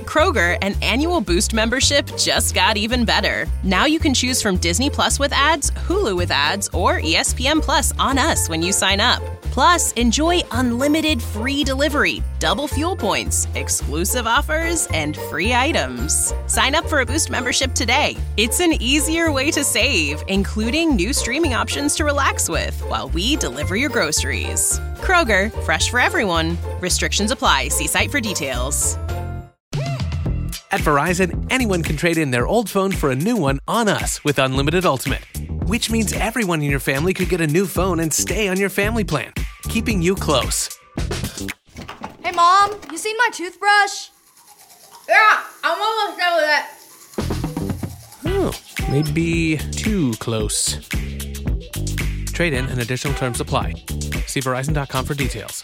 Kroger, an annual Boost membership just got even better. Now you can choose from Disney Plus with ads, Hulu with ads, or ESPN Plus on us when you sign up. Plus, enjoy unlimited free delivery, double fuel points, exclusive offers, and free items. Sign up for a Boost membership today. It's an easier way to save, including new streaming options to relax with while we deliver your groceries. Kroger, fresh for everyone. Restrictions apply. See site for details. At Verizon, anyone can trade in their old phone for a new one on us with Unlimited Ultimate, which means everyone in your family could get a new phone and stay on your family plan, keeping you close. Hey, Mom, you seen my toothbrush? Yeah, I'm almost done with it. Oh, maybe too close. Trade in and additional terms apply. See Verizon.com for details.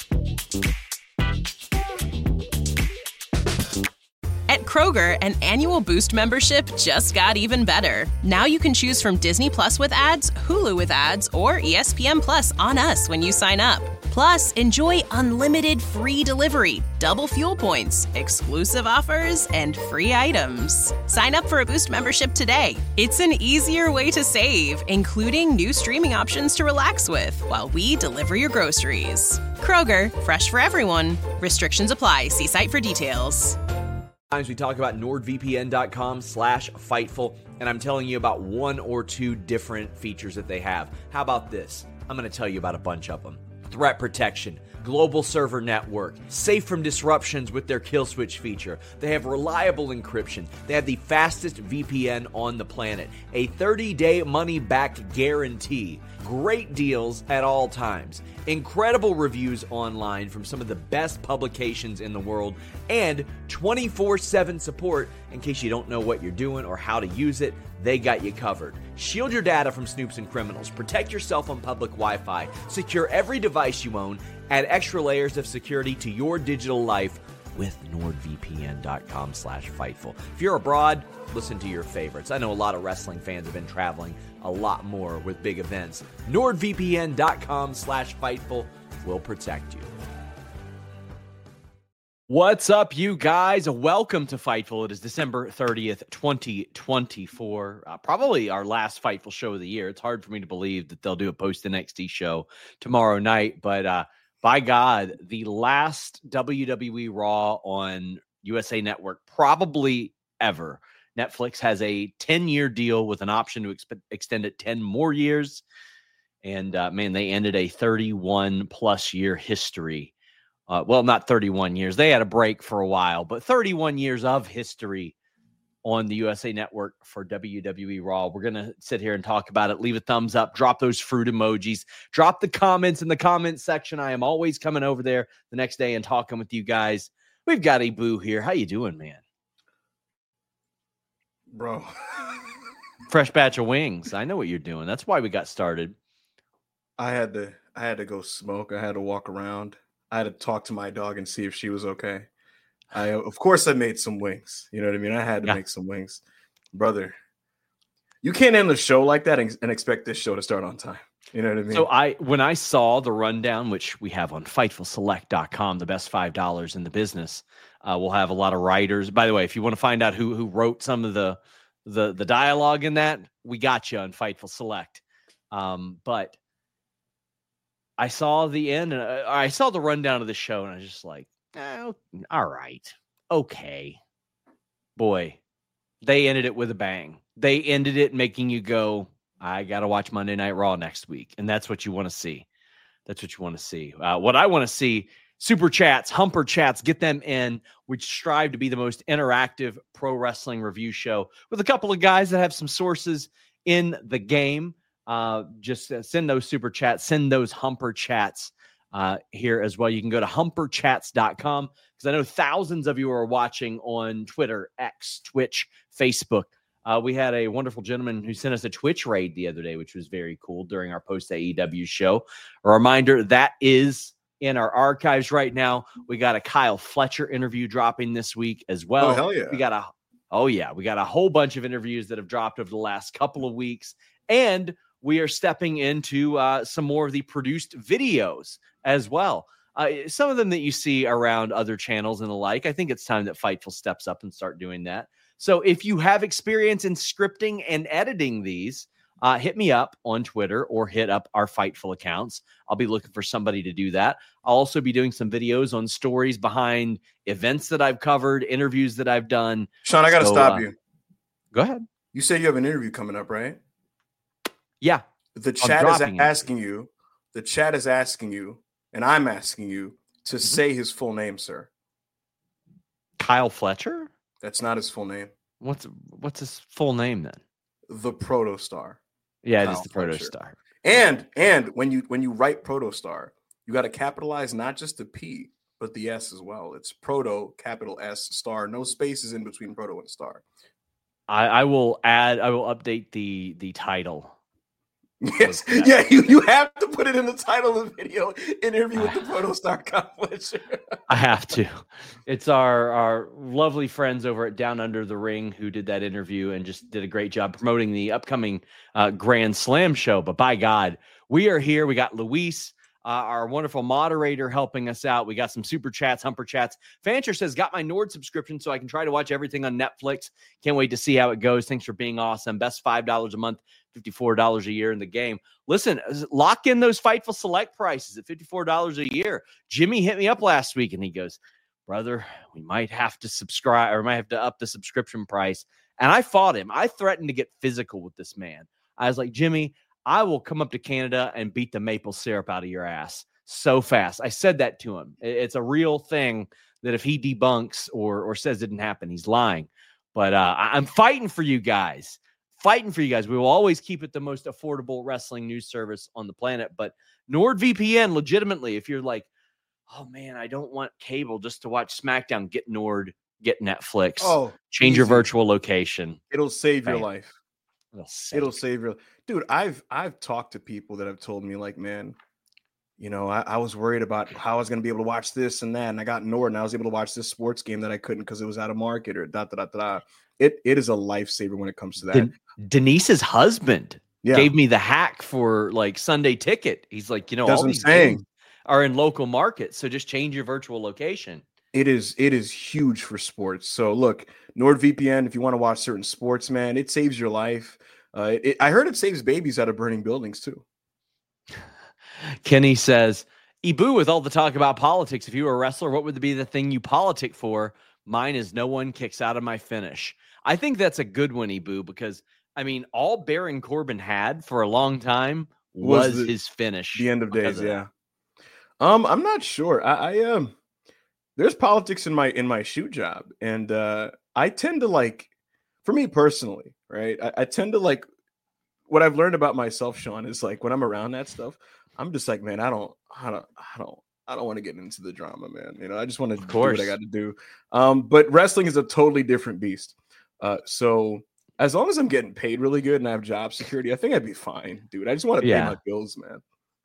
At Kroger, an annual Boost membership just got even better. Now you can choose from Disney Plus with ads, Hulu with ads, or ESPN Plus on us when you sign up. Plus, enjoy unlimited free delivery, double fuel points, exclusive offers, and free items. Sign up for a Boost membership today. It's an easier way to save, including new streaming options to relax with while we deliver your groceries. Kroger, fresh for everyone. Restrictions apply. See site for details. We talk about NordVPN.com/Fightful, and I'm telling you about one or two different features that they have. How about this? I'm going to tell you about a bunch of them. Threat protection, global server network, safe from disruptions with their kill switch feature. They have reliable encryption. They have the fastest VPN on the planet, a 30-day money-back guarantee, great deals at all times, incredible reviews online from some of the best publications in the world, and 24/7 support in case you don't know what you're doing or how to use it. They got you covered. Shield your data from snoops and criminals. Protect yourself on public Wi-Fi. Secure every device you own. Add extra layers of security to your digital life with NordVPN.com/Fightful. If you're abroad, listen to your favorites. I know a lot of wrestling fans have been traveling a lot more with big events. NordVPN.com/Fightful will protect you. What's up, you guys? Welcome to Fightful. It is December 30th, 2024. Probably our last Fightful show of the year. It's hard for me to believe that they'll do a post-NXT show tomorrow night, but by God, the last WWE Raw on USA Network probably ever. Netflix has a 10-year deal with an option to extend it 10 more years. And, man, they ended a 31-plus year history. Well, not 31 years. They had a break for a while, but 31 years of history on the USA Network for WWE Raw. We're going to sit here and talk about it. Leave a thumbs up. Drop those fruit emojis. Drop the comments in the comments section. I am always coming over there the next day and talking with you guys. We've got Abu here. How you doing, man? Bro. Fresh batch of wings. I know what you're doing. That's why we got started. I had to go smoke. I had to walk around. I had to talk to my dog and see if she was okay. Of course I made some wings. You know what I mean? I had to make some wings. Brother, you can't end the show like that and expect this show to start on time. You know what I mean? So when I saw the rundown, which we have on FightfulSelect.com, the best $5 in the business, we'll have a lot of writers. By the way, if you want to find out who wrote some of the dialogue in that, we got you on Fightful Select. But I saw the end, and I saw the rundown of the show, and I was just like, all right, okay. Boy, they ended it with a bang. They ended it making you go, I got to watch Monday Night Raw next week, and that's what you want to see. That's what you want to see. What I want to see, super chats, humper chats, get them in. We strive to be the most interactive pro wrestling review show with a couple of guys that have some sources in the game. Just send those super chats, send those humper chats here as well. You can go to humperchats.com because I know thousands of you are watching on Twitter, X, Twitch, Facebook. We had a wonderful gentleman who sent us a Twitch raid the other day, which was very cool during our post AEW show. A reminder that is in our archives right now. We got a Kyle Fletcher interview dropping this week as well. Oh, hell yeah. We got a whole bunch of interviews that have dropped over the last couple of weeks. And we are stepping into some more of the produced videos as well. some of them that you see around other channels and the like. I think it's time that Fightful steps up and start doing that. So if you have experience in scripting and editing these, hit me up on Twitter or hit up our Fightful accounts. I'll be looking for somebody to do that. I'll also be doing some videos on stories behind events that I've covered, interviews that I've done. Sean, I got to stop you. Go ahead. You said you have an interview coming up, right? Yeah. The chat is asking you. The chat is asking you, and I'm asking you to say his full name, sir. Kyle Fletcher? That's not his full name. What's his full name then? The Protostar. Yeah, Kyle it is the Protostar. And when you write Protostar, you got to capitalize not just the P, but the S as well. It's Proto, capital S, star, no spaces in between Proto and Star. I will update the title. Yes, yeah, you have to put it in the title of the video. Interview with the Protostar Complex. I have to. It's our lovely friends over at Down Under the Ring who did that interview and just did a great job promoting the upcoming Grand Slam show. But by God, we are here. We got Luis, our wonderful moderator, helping us out. We got some super chats, humper chats. Fancher says, got my Nord subscription so I can try to watch everything on Netflix. Can't wait to see how it goes. Thanks for being awesome. Best $5 a month, $54 a year in the game. Listen, lock in those Fightful Select prices at $54 a year. Jimmy hit me up last week and he goes, brother, we might have to subscribe or might have to up the subscription price. And I fought him. I threatened to get physical with this man. I was like, Jimmy, I will come up to Canada and beat the maple syrup out of your ass so fast. I said that to him. It's a real thing that if he debunks or says it didn't happen, he's lying. But I'm fighting for you guys. Fighting for you guys. We will always keep it the most affordable wrestling news service on the planet. But NordVPN, legitimately, if you're like, oh, man, I don't want cable just to watch SmackDown, get Nord, get Netflix. Oh, change easy. your virtual location. It'll save your Bam. life. It'll save your dude. I've talked to people that have told me like, man, you know, I was worried about how I was going to be able to watch this and that, and I got Nord, and I was able to watch this sports game that I couldn't because it was out of market or da da da da. It is a lifesaver when it comes to that. Denise's husband gave me the hack for like Sunday Ticket. He's like, you know, all these games are in local markets, so just change your virtual location. It is huge for sports. So look, NordVPN, if you want to watch certain sports, man, it saves your life. I heard it saves babies out of burning buildings too. Kenny says, Ibu, with all the talk about politics, if you were a wrestler, what would be the thing you politic for? Mine is no one kicks out of my finish. I think that's a good one, Ibu, because, I mean, all Baron Corbin had for a long time was his finish. The end of days, yeah. I'm not sure. I there's politics in my shoot job, and I tend to like, for me personally, right? I tend to like what I've learned about myself, Sean, is like when I'm around that stuff, I'm just like, man, I don't want to get into the drama, man. You know, I just want to do what I got to do. But wrestling is a totally different beast. So as long as I'm getting paid really good and I have job security, I think I'd be fine, dude. I just want to pay my bills, man.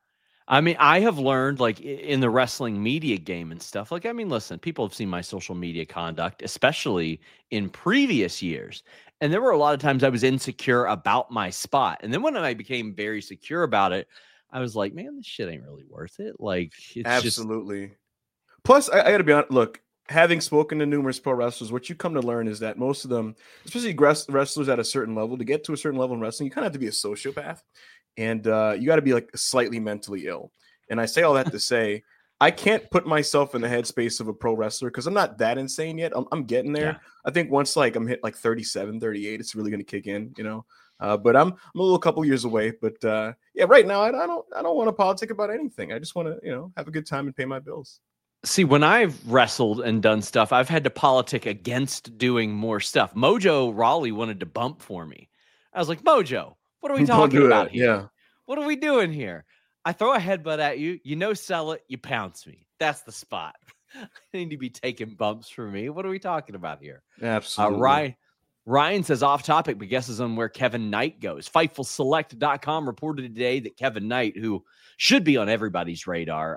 I mean, I have learned, like, in the wrestling media game and stuff, like, I mean, listen, people have seen my social media conduct, especially in previous years. And there were a lot of times I was insecure about my spot. And then when I became very secure about it, I was like, man, this shit ain't really worth it. Like, it's absolutely. Plus, I got to be honest, look, having spoken to numerous pro wrestlers, what you come to learn is that most of them, especially wrestlers at a certain level, to get to a certain level in wrestling, you kind of have to be a sociopath. And you got to be like slightly mentally ill. And I say all that to say, I can't put myself in the headspace of a pro wrestler because I'm not that insane yet. I'm getting there. Yeah. I think once like I'm hit like 37, 38, it's really going to kick in, you know. But I'm a little couple years away. But yeah, right now I don't want to politic about anything. I just want to, you know, have a good time and pay my bills. See, when I've wrestled and done stuff, I've had to politic against doing more stuff. Mojo Rawley wanted to bump for me. I was like, Mojo, what are we talking about here? Yeah. What are we doing here? I throw a headbutt at you. You no sell it. You pounce me. That's the spot. I need to be taking bumps for me. What are we talking about here? Absolutely. Ryan says off topic, but guesses on where Kevin Knight goes. FightfulSelect.com reported today that Kevin Knight, who should be on everybody's radar,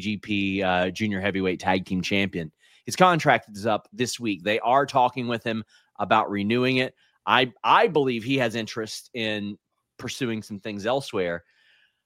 IWGP Junior Heavyweight Tag Team Champion, his contract is up this week. They are talking with him about renewing it. I believe he has interest in pursuing some things elsewhere.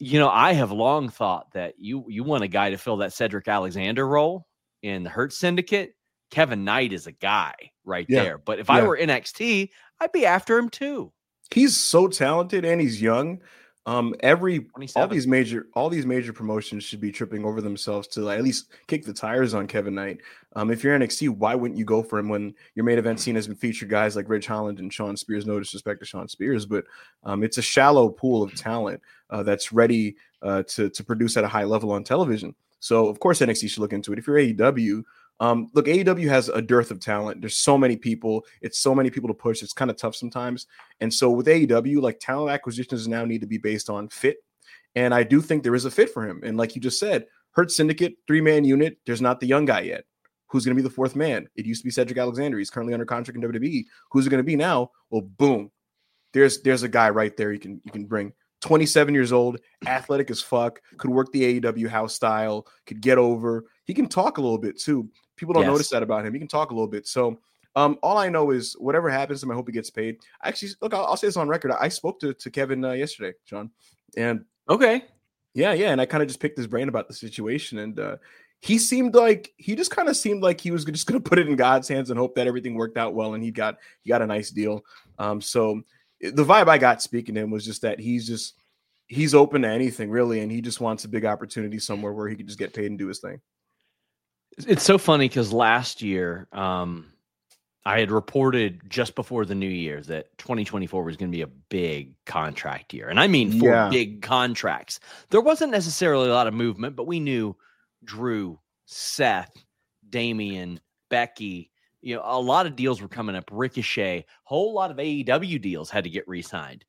I have long thought that you want a guy to fill that Cedric Alexander role in the Hurt Syndicate. Kevin Knight is a guy right there. But if I were NXT, I'd be after him too. He's so talented and he's young. All these major promotions should be tripping over themselves to at least kick the tires on Kevin Knight. If you're NXT, why wouldn't you go for him when your main event scene has been featured guys like Ridge Holland and Shawn Spears? No disrespect to Shawn Spears, but it's a shallow pool of talent that's ready to produce at a high level on television. So of course NXT should look into it. If you're AEW, look, AEW has a dearth of talent. There's so many people. It's so many people to push. It's kind of tough sometimes. And so with AEW, like, talent acquisitions now need to be based on fit. And I do think there is a fit for him. And like you just said, Hurt Syndicate, 3-man unit. There's not the young guy yet. Who's going to be the fourth man? It used to be Cedric Alexander. He's currently under contract in WWE. Who's it going to be now? Well, boom. There's a guy right there you can bring. 27 years old, athletic as fuck, could work the AEW house style, could get over. He can talk a little bit too. People don't notice that about him. He can talk a little bit. So all I know is whatever happens to him, I hope he gets paid. Actually, look, I'll say this on record. I spoke to Kevin yesterday, John. And yeah. And I kind of just picked his brain about the situation. And he just kind of seemed like he was just going to put it in God's hands and hope that everything worked out well. And he got a nice deal. So the vibe I got speaking to him was just that he's open to anything really. And he just wants a big opportunity somewhere where he could just get paid and do his thing. It's so funny because last year I had reported just before the new year that 2024 was going to be a big contract year. And I mean, for big contracts, there wasn't necessarily a lot of movement, but we knew Drew, Seth, Damian, Becky, a lot of deals were coming up. Ricochet, whole lot of AEW deals had to get re-signed.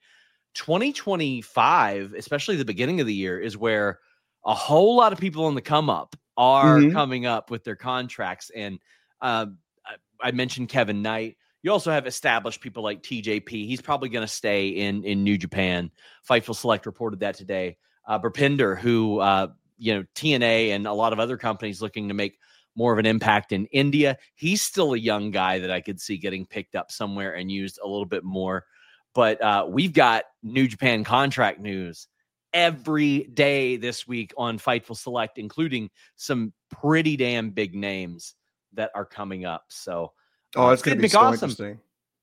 2025, especially the beginning of the year, is where a whole lot of people on the come up are coming up with their contracts. And I mentioned Kevin Knight. You also have established people like TJP. He's probably going to stay in New Japan. Fightful Select reported that today. Burpinder, who, TNA and a lot of other companies looking to make more of an impact in India. He's still a young guy that I could see getting picked up somewhere and used a little bit more. But we've got New Japan contract news every day this week on Fightful Select, including some pretty damn big names that are coming up. So, it's going to be so interesting.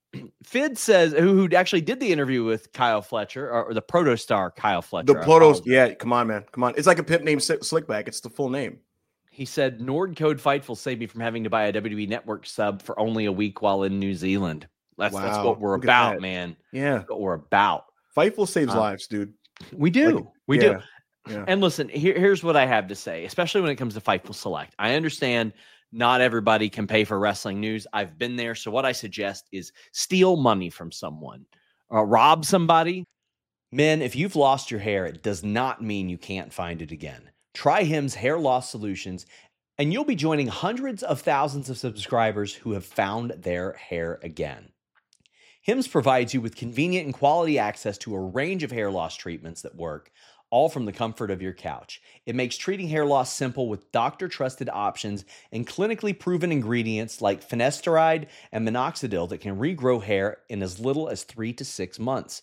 Fid says, who actually did the interview with Kyle Fletcher, or the Protostar Kyle Fletcher. The Protos, yeah, come on, man. Come on. It's like a pimp named Slickback. It's the full name. He said, Nord Code Fightful saved me from having to buy a WWE Network sub for only a week while in New Zealand. That's what we're about, man. Yeah. That's what we're about. Fightful saves lives, dude. We do. We do. Yeah. And listen, here's what I have to say, especially when it comes to Fightful Select. I understand not everybody can pay for wrestling news. I've been there. So what I suggest is steal money from someone, rob somebody. Men, if you've lost your hair, it does not mean you can't find it again. Try Hims Hair Loss Solutions, and you'll be joining hundreds of thousands of subscribers who have found their hair again. Hims provides you with convenient and quality access to a range of hair loss treatments that work, all from the comfort of your couch. It makes treating hair loss simple with doctor-trusted options and clinically proven ingredients like finasteride and minoxidil that can regrow hair in as little as 3 to 6 months.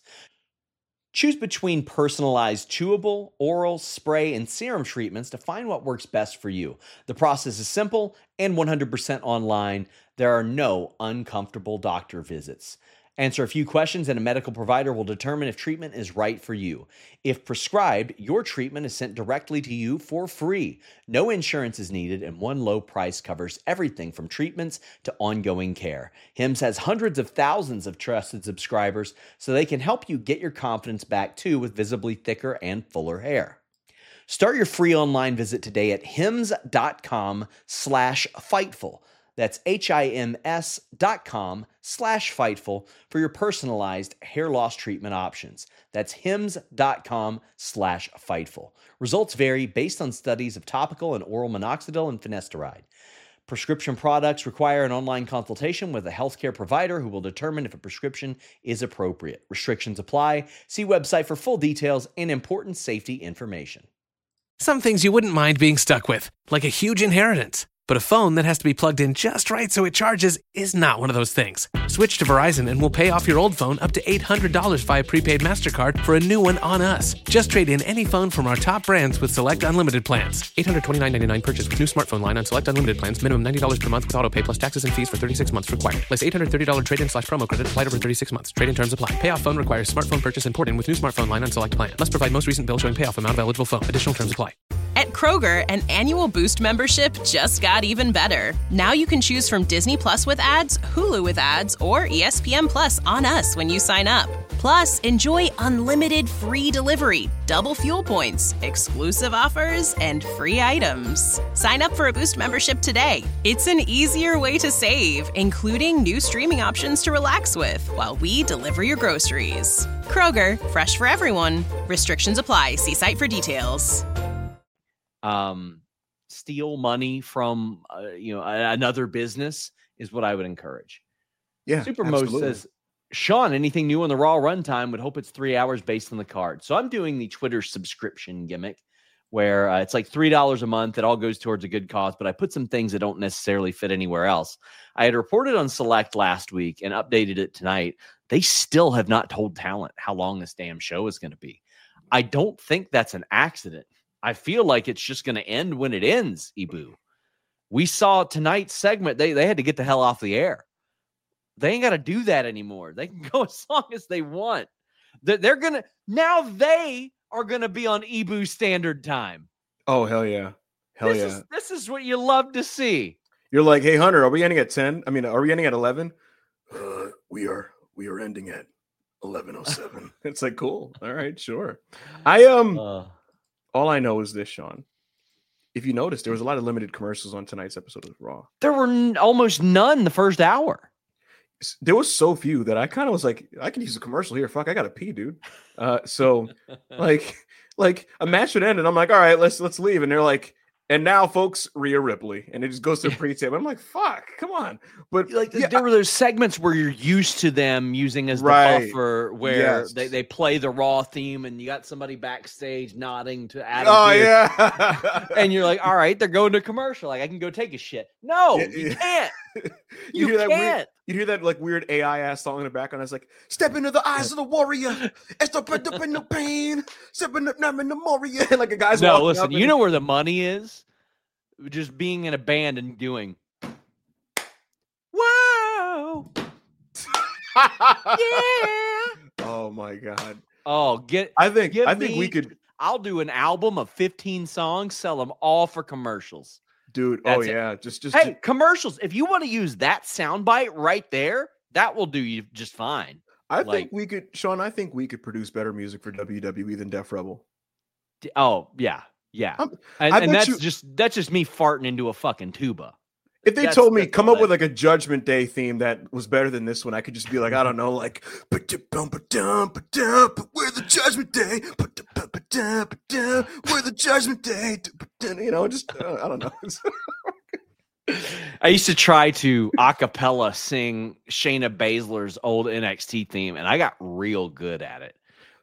Choose between personalized chewable, oral, spray, and serum treatments to find what works best for you. The process is simple and 100% online. There are no uncomfortable doctor visits. Answer a few questions and a medical provider will determine if treatment is right for you. If prescribed, your treatment is sent directly to you for free. No insurance is needed, and one low price covers everything from treatments to ongoing care. Hims has hundreds of thousands of trusted subscribers, so they can help you get your confidence back too with visibly thicker and fuller hair. Start your free online visit today at hims.com/fightful. That's HIMS.com/Fightful for your personalized hair loss treatment options. That's HIMS.com/Fightful. Results vary based on studies of topical and oral minoxidil and finasteride. Prescription products require an online consultation with a healthcare provider who will determine if a prescription is appropriate. Restrictions apply. See website for full details and important safety information. Some things you wouldn't mind being stuck with, like a huge inheritance. But a phone that has to be plugged in just right so it charges is not one of those things. Switch to Verizon and we'll pay off your old phone up to $800 via prepaid MasterCard for a new one on us. Just trade in any phone from our top brands with select unlimited plans. $829.99 purchase with new smartphone line on select unlimited plans. Minimum $90 per month with auto pay plus taxes and fees for 36 months required. Less $830 trade-in/promo credit applied over 36 months. Trade-in terms apply. Payoff phone requires smartphone purchase and port-in with new smartphone line on select plan. Must provide most recent bill showing payoff amount of eligible phone. Additional terms apply. At Kroger, an annual Boost membership just got even better. Now you can choose from Disney Plus with ads, Hulu with ads, or ESPN Plus on us when you sign up. Plus, enjoy unlimited free delivery, double fuel points, exclusive offers, and free items. Sign up for a Boost membership today. It's an easier way to save, including new streaming options to relax with while we deliver your groceries. Kroger, fresh for everyone. Restrictions apply. See site for details. Steal money from another business is what I would encourage. Yeah, Supermo says, Sean, anything new on the Raw runtime? Would hope it's 3 hours based on the card. So I'm doing the Twitter subscription gimmick where it's like $3 a month. It all goes towards a good cause, but I put some things that don't necessarily fit anywhere else. I had reported on Select last week and updated it tonight. They still have not told talent how long this damn show is going to be. I don't think that's an accident. I feel like it's just going to end when it ends, Ibu. We saw tonight's segment. They had to get the hell off the air. They ain't got to do that anymore. They can go as long as they want. They're going to, now they are going to be on Ibu Standard Time. Oh, hell yeah. This is what you love to see. You're like, hey, Hunter, are we ending at 10? I mean, are we ending at 11? We are ending at 11:07. It's like, cool. All right, sure. All I know is this, Sean. If you noticed, there was a lot of limited commercials on tonight's episode of Raw. There were almost none the first hour. There was so few that I kind of was like, I can use a commercial here. Fuck, I gotta pee, dude. So like a match would end, and I'm like, all right, let's leave. And they're like, and now, folks, Rhea Ripley, and it just goes to pre-tape. I'm like, fuck, come on. But like, there were those segments where you're used to them using as the buffer, where they play the Raw theme, and you got somebody backstage nodding to Adam. Oh Pearce, yeah, and you're like, all right, they're going to commercial. Like, I can go take a shit. No, you can't. You can't. You hear that like weird AI ass song in the background. It's like, step into the eyes of the warrior. Step up in the pain. Stepping up in the warrior. Like a guy's no, listen, you know where the money is? Just being in a band and doing whoa. Yeah. Oh my God. Oh, I think we could. I'll do an album of 15 songs, sell them all for commercials. Dude, That's yeah. it. Just commercials. If you want to use that soundbite right there, that will do you just fine. I think we could, Sean. I think we could produce better music for WWE than Def Rebel. Oh yeah, yeah. And that's just me farting into a fucking tuba. If they told me come up with like a Judgment Day theme that was better than this one, I could just be like, I don't know, like we're the Judgment Day, we're the Judgment Day, you know, just I don't know. I used to try to a cappella sing Shayna Baszler's old NXT theme, and I got real good at it.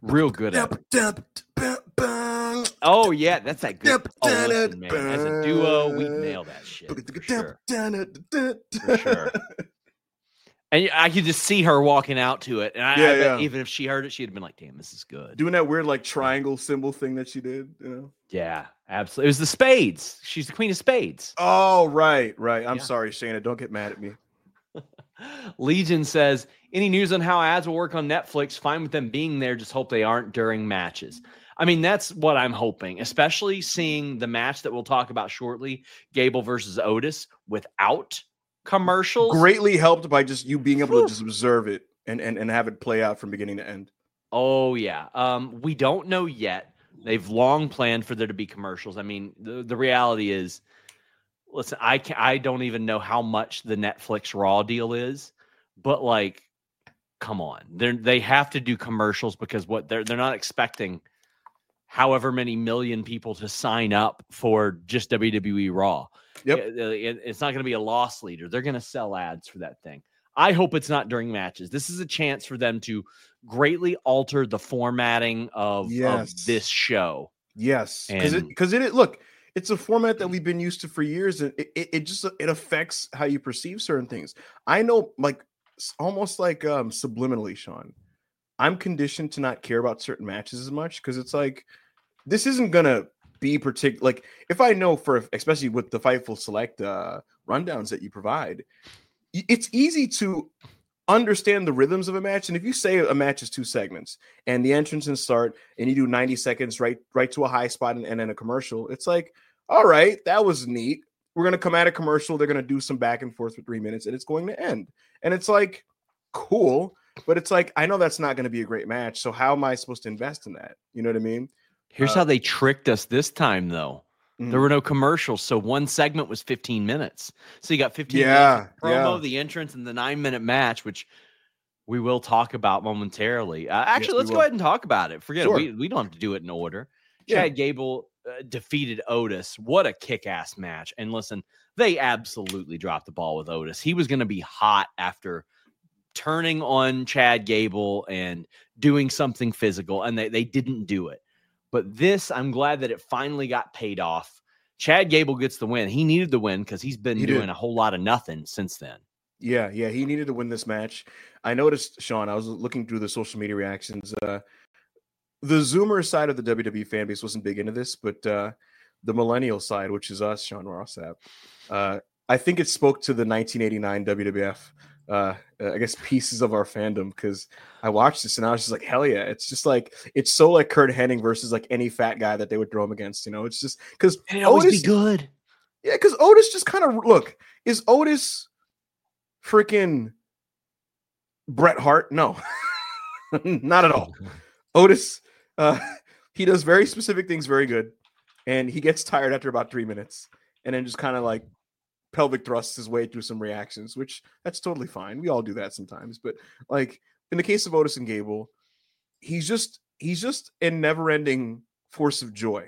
Oh yeah, that's that good. Oh, listen, man. As a duo, we nail that shit for sure. For sure. And I could just see her walking out to it, and I bet even if she heard it, she'd have been like, "Damn, this is good." Doing that weird like triangle symbol thing that she did, you know? Yeah, absolutely. It was the spades. She's the queen of spades. Oh, right. I'm sorry, Shayna. Don't get mad at me. Legion says, any news on how ads will work on Netflix? Fine with them being there. Just hope they aren't during matches. I mean, that's what I'm hoping, especially seeing the match that we'll talk about shortly, Gable versus Otis, without commercials. Greatly helped by just you being able to just observe it and have it play out from beginning to end. Oh, yeah. We don't know yet. They've long planned for there to be commercials. I mean, the reality is, listen, I don't even know how much the Netflix Raw deal is, but like, come on, they have to do commercials because what they're not expecting however many million people to sign up for just WWE Raw. Yep, it's not going to be a loss leader. They're going to sell ads for that thing. I hope it's not during matches. This is a chance for them to greatly alter the formatting of this show. Yes, because look. it's a format that we've been used to for years, and it affects how you perceive certain things. I know, like almost like subliminally, Sean, I'm conditioned to not care about certain matches as much because it's like this isn't gonna be particular. Like if I know especially with the Fightful Select rundowns that you provide, it's easy to understand the rhythms of a match. And if you say a match is 2 segments and the entrance and start and you do 90 seconds right to a high spot and then a commercial, it's like, all right, that was neat. We're going to come at a commercial. They're going to do some back and forth for 3 minutes and it's going to end. And it's like, cool. But it's like, I know that's not going to be a great match. So how am I supposed to invest in that? You know what I mean? Here's how they tricked us this time, though. There were no commercials, so one segment was 15 minutes. So you got 15 minutes of promo, the entrance, and the 9-minute match, which we will talk about momentarily. Actually, let's go ahead and talk about it. Forget it. We don't have to do it in order. Chad Gable defeated Otis. What a kick-ass match. And listen, they absolutely dropped the ball with Otis. He was going to be hot after turning on Chad Gable and doing something physical, and they didn't do it. But this, I'm glad that it finally got paid off. Chad Gable gets the win. He needed the win because he's been doing a whole lot of nothing since then. Yeah, he needed to win this match. I noticed, Sean, I was looking through the social media reactions. The Zoomer side of the WWE fan base wasn't big into this, but the millennial side, which is us, Sean Rossap, I think it spoke to the 1989 WWF, I guess, pieces of our fandom, because I watched this and I was just like, hell yeah. It's just like, it's so like Kurt Hennig versus like any fat guy that they would throw him against, you know? It's just because Otis be good. Yeah, because Otis just kind of, look, is Otis freaking Bret Hart? No, not at all. Otis, he does very specific things very good, and he gets tired after about 3 minutes, and then just kind of like pelvic thrusts his way through some reactions, which that's totally fine. We all do that sometimes. But like in the case of Otis and Gable, he's just a never-ending force of joy.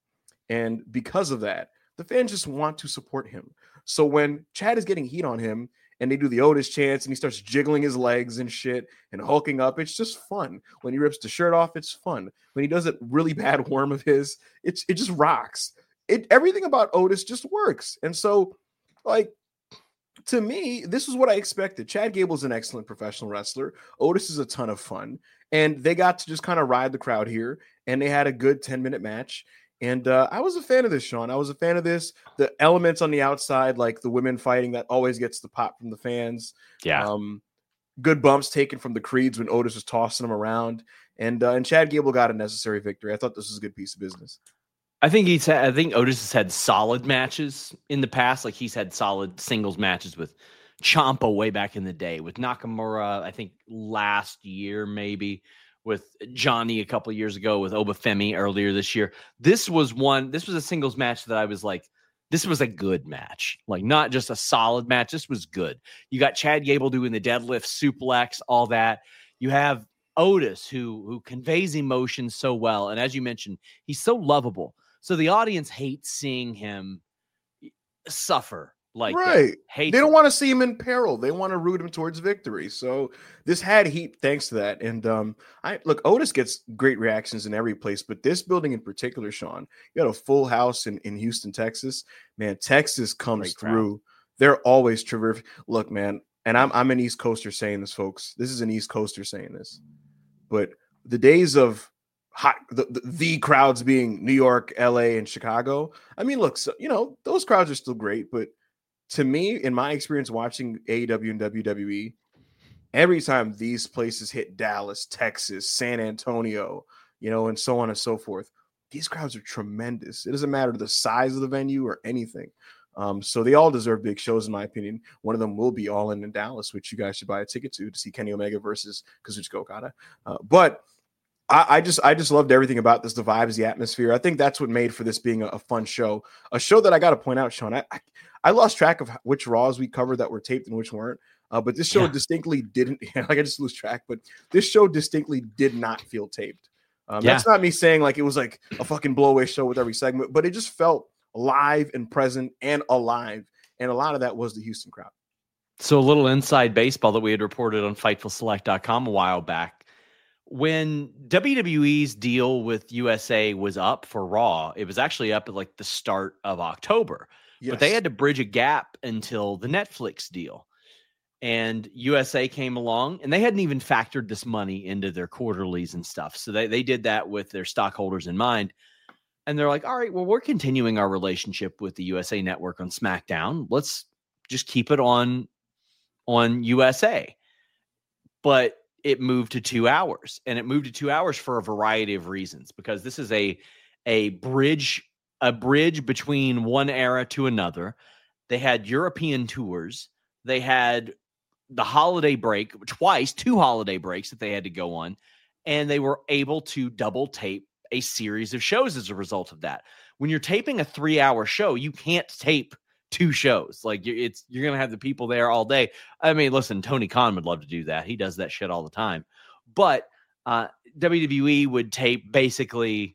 And because of that, the fans just want to support him. So when Chad is getting heat on him and they do the Otis chants and he starts jiggling his legs and shit and hulking up, it's just fun. When he rips the shirt off, it's fun. When he does that really bad worm of his, it just rocks. Everything about Otis just works. And so, like, to me, this is what I expected. Chad Gable's an excellent professional wrestler. Otis is a ton of fun. And they got to just kind of ride the crowd here. And they had a good 10-minute match. And I was a fan of this, Sean. I was a fan of this. The elements on the outside, like the women fighting, that always gets the pop from the fans. Yeah. Good bumps taken from the Creeds when Otis was tossing them around. And Chad Gable got a necessary victory. I thought this was a good piece of business. I think Otis has had solid matches in the past. Like, he's had solid singles matches with Ciampa way back in the day, with Nakamura, I think last year, maybe with Johnny a couple of years ago, with Obafemi earlier this year. This was a singles match that I was like, this was a good match. Like, not just a solid match. This was good. You got Chad Gable doing the deadlift, suplex, all that. You have Otis who conveys emotion so well. And as you mentioned, he's so lovable. So the audience hates seeing him suffer like right. They don't want to see him in peril. They want to root him towards victory. So this had heat thanks to that. And Otis gets great reactions in every place, but this building in particular, Sean, you got a full house in Houston, Texas. Man, Texas comes through. They're always terrific. Look, man, and I'm an East Coaster saying this, folks. This is an East Coaster saying this. But the days of the crowds being New York, LA, and Chicago. I mean, look, so, those crowds are still great, but to me, in my experience watching AEW and WWE, every time these places hit Dallas, Texas, San Antonio, and so on and so forth, these crowds are tremendous. It doesn't matter the size of the venue or anything. So they all deserve big shows, in my opinion. One of them will be All In Dallas, which you guys should buy a ticket to see Kenny Omega versus Kazuchika Okada. But I just loved everything about this, the vibes, the atmosphere. I think that's what made for this being a fun show. A show that I got to point out, Sean, I lost track of which Raws we covered that were taped and which weren't. But this show distinctly didn't, I just lose track, but this show distinctly did not feel taped. That's not me saying like it was like a fucking blow-away show with every segment, but it just felt live and present and alive. And a lot of that was the Houston crowd. So a little inside baseball that we had reported on FightfulSelect.com a while back. when WWE's deal with USA was up for Raw, it was actually up at like the start of October, but they had to bridge a gap until the Netflix deal. And USA came along and they hadn't even factored this money into their quarterlies and stuff. So they did that with their stockholders in mind. And they're like, all right, well, we're continuing our relationship with the USA Network on SmackDown. Let's just keep it on USA. But it moved to 2 hours, and it moved to 2 hours for a variety of reasons, because this is a bridge between one era to another. They had European tours. They had the holiday break, two holiday breaks that they had to go on, and they were able to double tape a series of shows as a result of that. When you're taping a 3-hour show, you can't tape 2 shows. Like you're going to have the people there all day. I mean, listen, Tony Khan would love to do that. He does that shit all the time. But WWE would tape basically,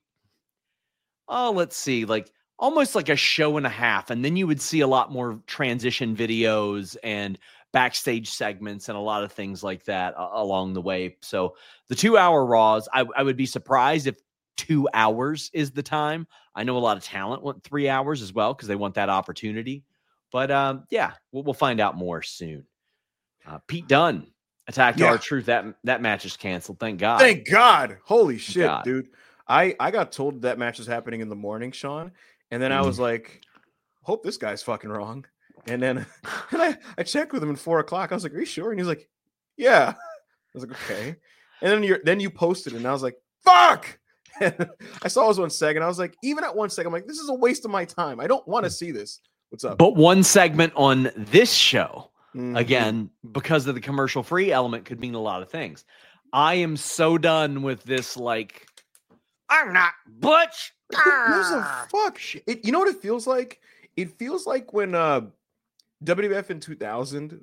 let's see, like almost like a show and a half. And then you would see a lot more transition videos and backstage segments and a lot of things like that along the way. So the 2-hour Raws, I would be surprised if 2 hours is the time. I know a lot of talent want 3 hours as well because they want that opportunity. But yeah, we'll find out more soon. Pete Dunne attacked R-Truth. That match is canceled. Thank God. Thank God. Holy shit, dude. I got told that match was happening in the morning, Sean. And then I was like, hope this guy's fucking wrong. And then I checked with him at 4:00. I was like, are you sure? And he was like, yeah. I was like, okay. And then you posted it, and I was like, fuck. I saw it was 1 second. I was like, even at 1 second, I'm like, this is a waste of my time. I don't want to see this. What's up? But one segment on this show, again, because of the commercial free element, could mean a lot of things. I am so done with this. Like, I'm not Butch. Who's the fuck? You know what it feels like? It feels like when WWF in 2000,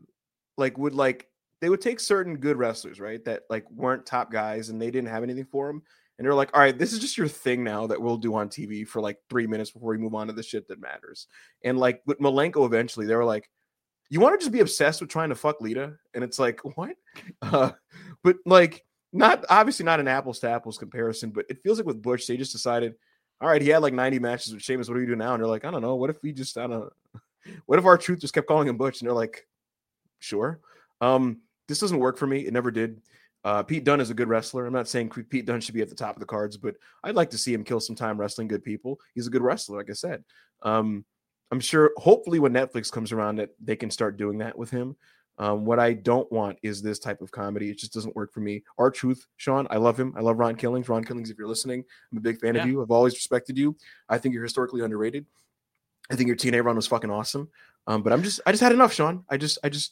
they would take certain good wrestlers, right? That like weren't top guys and they didn't have anything for them. And they're like, all right, this is just your thing now that we'll do on TV for like 3 minutes before we move on to the shit that matters. And like with Malenko, eventually they were like, you want to just be obsessed with trying to fuck Lita? And it's like, what? But like, obviously not an apples to apples comparison, but it feels like with Butch, they just decided, all right, he had like 90 matches with Sheamus. What do we do now? And they're like, I don't know. What if what if R-Truth just kept calling him Butch? And they're like, sure. This doesn't work for me. It never did. Pete Dunne is a good wrestler. I'm not saying Pete Dunne should be at the top of the cards, but I'd like to see him kill some time wrestling good people. He's a good wrestler, like I said. I'm sure, hopefully, when Netflix comes around, that they can start doing that with him. What I don't want is this type of comedy. It just doesn't work for me. R-Truth, Sean, I love him. I love Ron Killings. Ron Killings, if you're listening, I'm a big fan of you. I've always respected you. I think you're historically underrated. I think your TNA run was fucking awesome. But I just had enough, Sean. I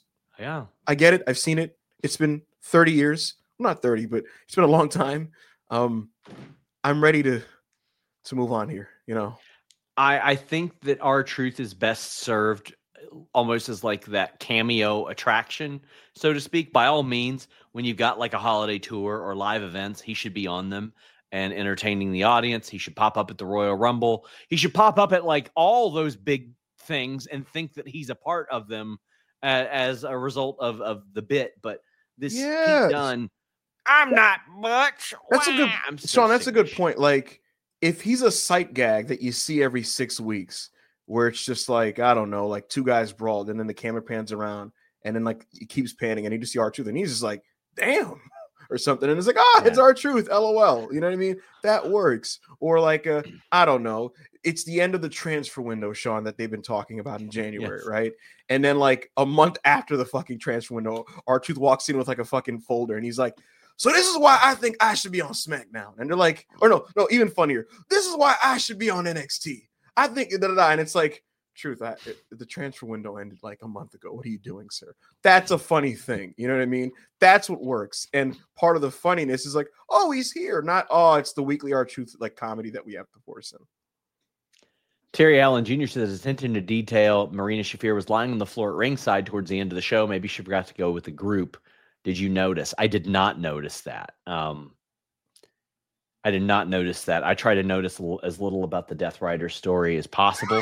get it. I've seen it. It's been 30 years. Well, not 30, but it's been a long time. I'm ready to move on here, you know. I think that R-Truth is best served almost as like that cameo attraction, so to speak. By all means, when you've got like a holiday tour or live events, he should be on them and entertaining the audience. He should pop up at the Royal Rumble. He should pop up at like all those big things and think that he's a part of them as a result of the bit. But this Pete Dunne, I'm not much. That's a good, Sean. That's a good point. Like, if he's a sight gag that you see every 6 weeks, where it's just like, I don't know, like 2 guys brawled, and then the camera pans around, and then like it keeps panning, and you just see R-Truth, and he's just like, damn, or something, and it's like, it's R-Truth, LOL. You know what I mean? That works. Or like, I don't know, it's the end of the transfer window, Sean, that they've been talking about in January, right? And then like a month after the fucking transfer window, R-Truth walks in with like a fucking folder, and he's like, so this is why I think I should be on SmackDown. And they're like, or no, even funnier, this is why I should be on NXT. I think, and it's like, Truth, the transfer window ended like a month ago. What are you doing, sir? That's a funny thing. You know what I mean? That's what works. And part of the funniness is like, oh, he's here. Not, it's the weekly R-Truth like comedy that we have to force in. Terry Allen Jr. says, attention to detail, Marina Shafir was lying on the floor at ringside towards the end of the show. Maybe she forgot to go with the group. Did you notice? I did not notice that. I did not notice that. I try to notice as little about the Death Rider story as possible.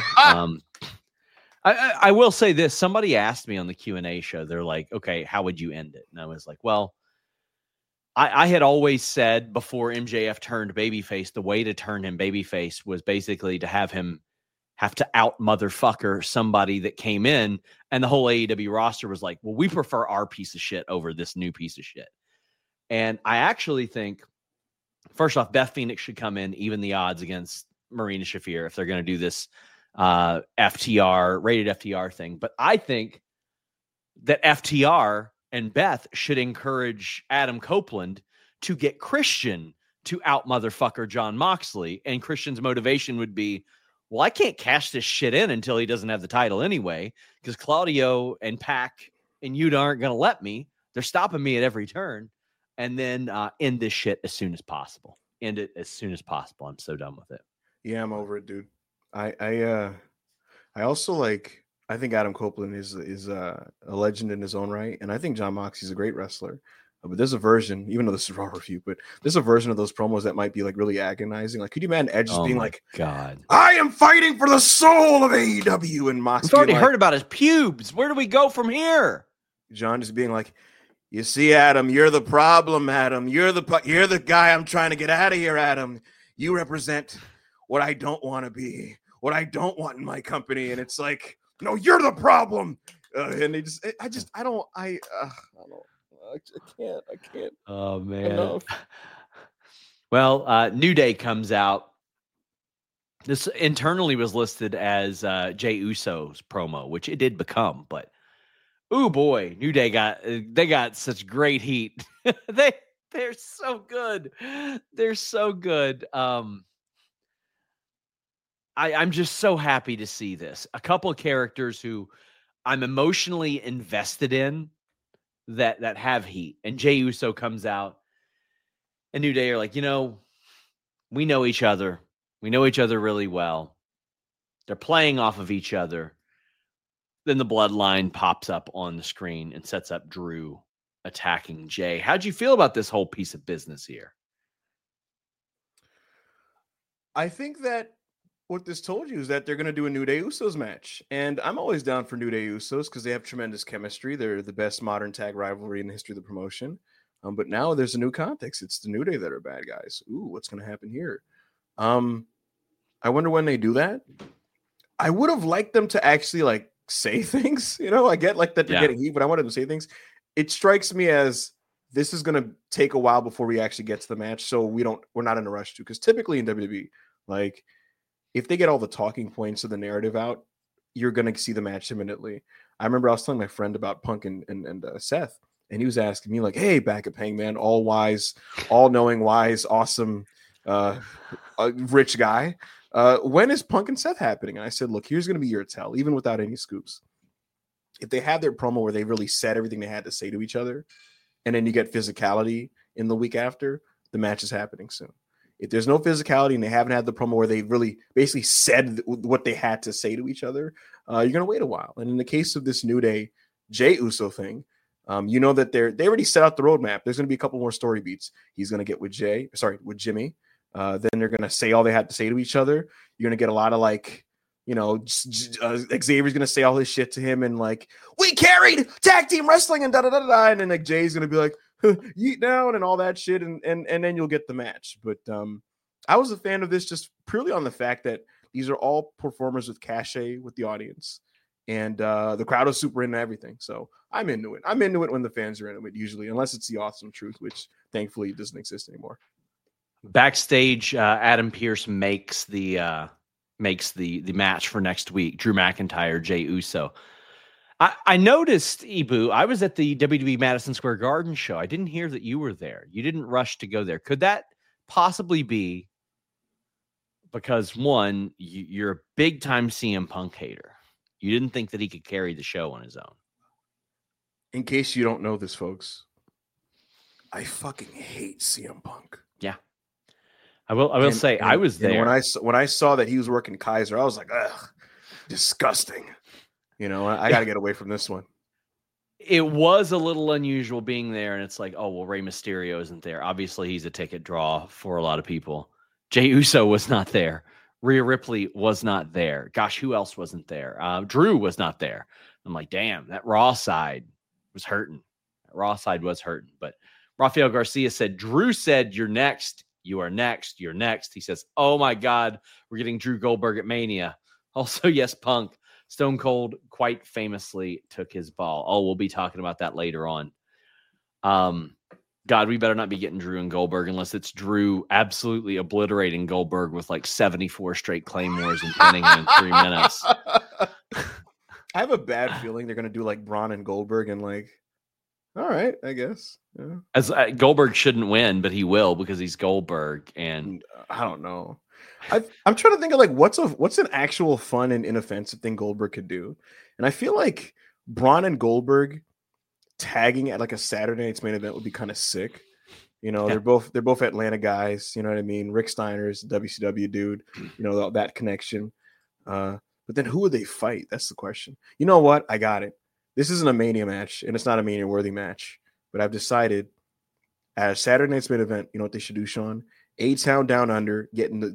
I will say this. Somebody asked me on the Q&A show, they're like, okay, how would you end it? And I was like, well, I had always said before MJF turned babyface, the way to turn him babyface was basically to have him have to out motherfucker somebody that came in, and the whole AEW roster was like, well, we prefer our piece of shit over this new piece of shit. And I actually think, first off, Beth Phoenix should come in, even the odds against Marina Shafir if they're going to do this FTR, rated FTR thing. But I think that FTR and Beth should encourage Adam Copeland to get Christian to out motherfucker John Moxley. And Christian's motivation would be, well, I can't cash this shit in until he doesn't have the title anyway, because Claudio and Pac and Yuta aren't going to let me. They're stopping me at every turn. And then end this shit as soon as possible. End it as soon as possible. I'm so done with it. Yeah, I'm over it, dude. I also like. I think Adam Copeland is a legend in his own right, and I think John Moxley's a great wrestler. But there's a version, even though this is a Raw review, but there's a version of those promos that might be like really agonizing. Like, could you imagine Edge just being like, "God, I am fighting for the soul of AEW," and Moxley? We've already heard about his pubes. Where do we go from here? John just being like, "You see, Adam, you're the problem, Adam. You're the guy I'm trying to get out of here, Adam. You represent what I don't want to be, what I don't want in my company." And it's like, no, you're the problem. And I can't. Oh man. Enough. Well, New Day comes out. This internally was listed as Jey Uso's promo, which it did become, but oh boy, New Day got such great heat. They're so good. They're so good. I'm just so happy to see this. A couple of characters who I'm emotionally invested in that have heat. And Jey Uso comes out, and New Day are like, we know each other. We know each other really well. They're playing off of each other. Then the bloodline pops up on the screen and sets up Drew attacking Jay. How'd you feel about this whole piece of business here? I think that what this told you is that they're going to do a New Day Usos match. And I'm always down for New Day Usos because they have tremendous chemistry. They're the best modern tag rivalry in the history of the promotion. But now there's a new context. It's the New Day that are bad guys. Ooh, what's going to happen here? I wonder when they do that. I would have liked them to actually say things. I get that they're getting heat, but I wanted them to say things. It strikes me as this is going to take a while before we actually get to the match. So we're not in a rush to, because typically in WWE, if they get all the talking points of the narrative out, you're going to see the match imminently. I remember I was telling my friend about Punk and Seth, and he was asking me hey, backup Hangman, all wise, all knowing, wise, awesome, rich guy. When is Punk and Seth happening? And I said, look, here's going to be your tell, even without any scoops. If they have their promo where they really said everything they had to say to each other, and then you get physicality in the week after, the match is happening soon. If there's no physicality and they haven't had the promo where they really basically said what they had to say to each other, you're going to wait a while. And in the case of this New Day Jey Uso thing, that they already set out the roadmap. There's going to be a couple more story beats. He's going to get with Jimmy. Then they're going to say all they had to say to each other. You're going to get a lot of Xavier's going to say all his shit to him and we carried tag team wrestling and da-da-da-da. And then Jay's going to be like, yeet down and all that shit. And then you'll get the match. But I was a fan of this just purely on the fact that these are all performers with cachet with the audience. And the crowd is super into everything. So I'm into it. I'm into it when the fans are into it usually, unless it's the Awesome Truth, which thankfully doesn't exist anymore. Backstage, Adam Pearce makes the match for next week. Drew McIntyre, Jey Uso. I noticed, Ibu, I was at the WWE Madison Square Garden show. I didn't hear that you were there. You didn't rush to go there. Could that possibly be because, one, you're a big-time CM Punk hater? You didn't think that he could carry the show on his own. In case you don't know this, folks, I fucking hate CM Punk. Yeah. I will say I was there. When I saw that he was working Kaiser, I was like, ugh, disgusting. I got to get away from this one. It was a little unusual being there, and it's like, oh, well, Rey Mysterio isn't there. Obviously, he's a ticket draw for a lot of people. Jey Uso was not there. Rhea Ripley was not there. Gosh, who else wasn't there? Drew was not there. I'm like, damn, that Raw side was hurting. That Raw side was hurting. But Rafael Garcia said, Drew said, you're next. You are next. You're next. He says, oh my God, we're getting Drew Goldberg at Mania. Also, yes, Punk. Stone Cold quite famously took his ball. Oh, we'll be talking about that later on. God, we better not be getting Drew and Goldberg unless it's Drew absolutely obliterating Goldberg with like 74 straight claymores and pinning him in 3 minutes. I have a bad feeling they're going to do like Braun and Goldberg and like, all right, I guess. Yeah. As Goldberg shouldn't win, but he will because he's Goldberg. And I don't know. I'm trying to think of like what's an actual fun and inoffensive thing Goldberg could do. And I feel like Braun and Goldberg tagging at like a Saturday Night's Main Event would be kind of sick. You know, they're both Atlanta guys. You know what I mean? Rick Steiner's WCW dude. You know, that connection. But then who would they fight? That's the question. You know what? I got it. This isn't a Mania match, and it's not a Mania-worthy match. But I've decided at a Saturday Night's Main Event, you know what they should do, Sean? A-Town Down Under,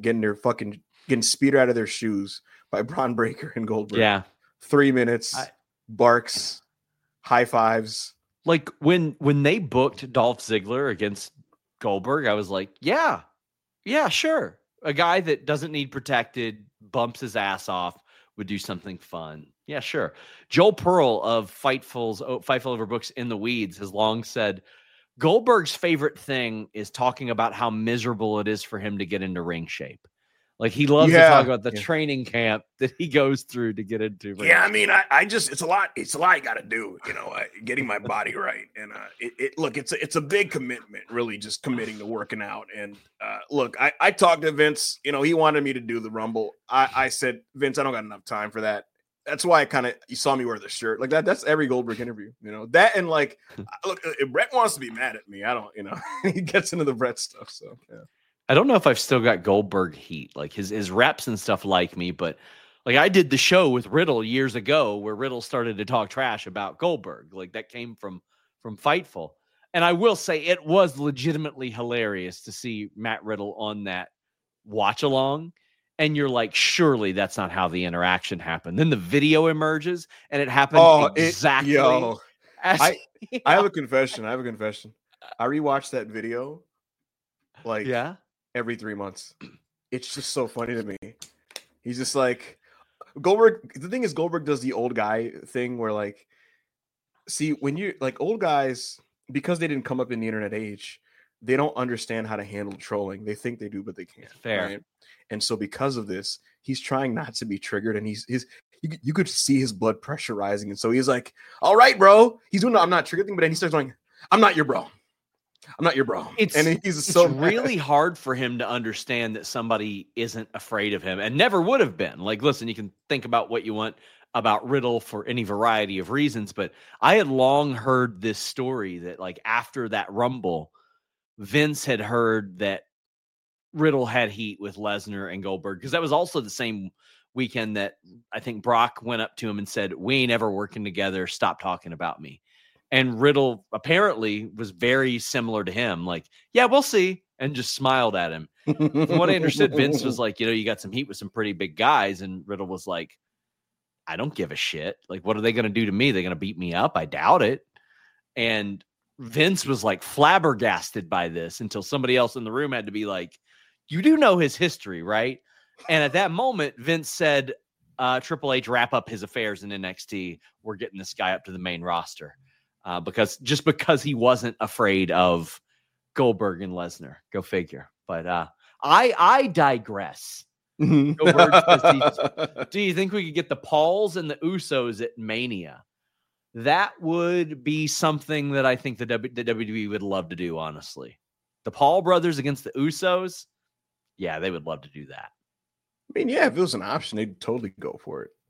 getting speeder out of their shoes by Braun Breaker and Goldberg. Yeah. 3 minutes, barks, high fives. Like when they booked Dolph Ziggler against Goldberg, I was like, yeah, sure. A guy that doesn't need protected, bumps his ass off, would do something fun. Yeah, sure. Joel Pearl of Fightful Over Books in the Weeds has long said Goldberg's favorite thing is talking about how miserable it is for him to get into ring shape. Like he loves to talk about the training camp that he goes through to get into ring shape. I mean, I just it's a lot you got to do, you know, getting my body right. And it's a big commitment, really, just committing to working out. And look, I talked to Vince, you know, he wanted me to do the Rumble. I said, Vince, I don't got enough time for that. That's why you saw me wear the shirt like that. That's every Goldberg interview, you know, that. And like, look, if Brett wants to be mad at me, I don't, you know, he gets into the Brett stuff. So, yeah. I don't know if I've still got Goldberg heat, like his reps and stuff like me, but like I did the show with Riddle years ago where Riddle started to talk trash about Goldberg. Like that came from Fightful. And I will say it was legitimately hilarious to see Matt Riddle on that watch along. And you're like, surely that's not how the interaction happened. Then the video emerges and it happened exactly. I have a confession. I rewatched that video like every 3 months. It's just so funny to me. He's just like Goldberg. The thing is, Goldberg does the old guy thing where like, see, when you like old guys, because they didn't come up in the internet age, they don't understand how to handle trolling. They think they do, but they can't. Fair. Right? And so because of this, he's trying not to be triggered, and you could see his blood pressure rising. And so he's like, all right, bro. He's doing I'm not triggered thing, but then he starts going, I'm not your bro. I'm not your bro. It's really hard for him to understand that somebody isn't afraid of him and never would have been. Like, listen, you can think about what you want about Riddle for any variety of reasons, but I had long heard this story that like after that Rumble, Vince had heard that Riddle had heat with Lesnar and Goldberg, because that was also the same weekend that I think Brock went up to him and said, we ain't ever working together. Stop talking about me. And Riddle apparently was very similar to him. Like, yeah, we'll see. And just smiled at him. From what I understood, Vince was like, you know, you got some heat with some pretty big guys. And Riddle was like, I don't give a shit. Like, what are they going to do to me? They're going to beat me up? I doubt it. And Vince was like flabbergasted by this until somebody else in the room had to be like, you do know his history, right? And at that moment, Vince said, Triple H wrap up his affairs in NXT. We're getting this guy up to the main roster. Because he wasn't afraid of Goldberg and Lesnar. Go figure. But I digress. Goldberg, do you think we could get the Pauls and the Usos at Mania? That would be something that I think the WWE would love to do, honestly. The Paul brothers against the Usos? Yeah, they would love to do that. I mean, yeah, if it was an option, they'd totally go for it.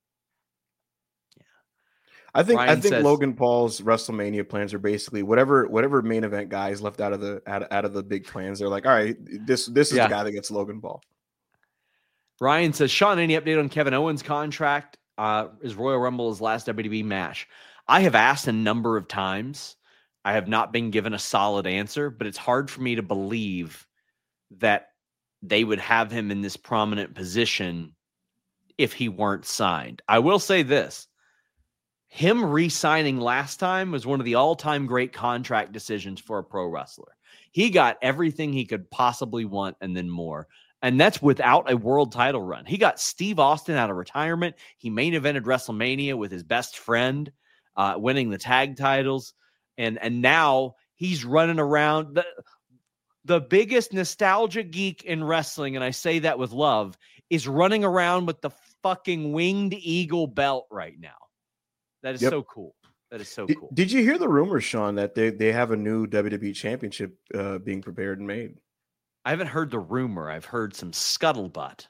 I think Logan Paul's WrestleMania plans are basically whatever main event guys left out of the big plans. They're like, all right, this is the guy that gets Logan Paul. Ryan says, Sean, any update on Kevin Owens' contract? Is Royal Rumble his last WWE match? I have asked a number of times. I have not been given a solid answer, but it's hard for me to believe that they would have him in this prominent position if he weren't signed. I will say this. him re-signing last time was one of the all-time great contract decisions for a pro wrestler. He got everything he could possibly want and then more. And that's without a world title run. He got Steve Austin out of retirement. He main evented WrestleMania with his best friend, winning the tag titles. And now he's running around. The biggest nostalgia geek in wrestling, and I say that with love, is running around with the fucking winged eagle belt right now. That is so cool. That is so cool. Did you hear the rumors, Sean, that they have a new WWE championship being prepared and made? I haven't heard the rumor. I've heard some scuttlebutt.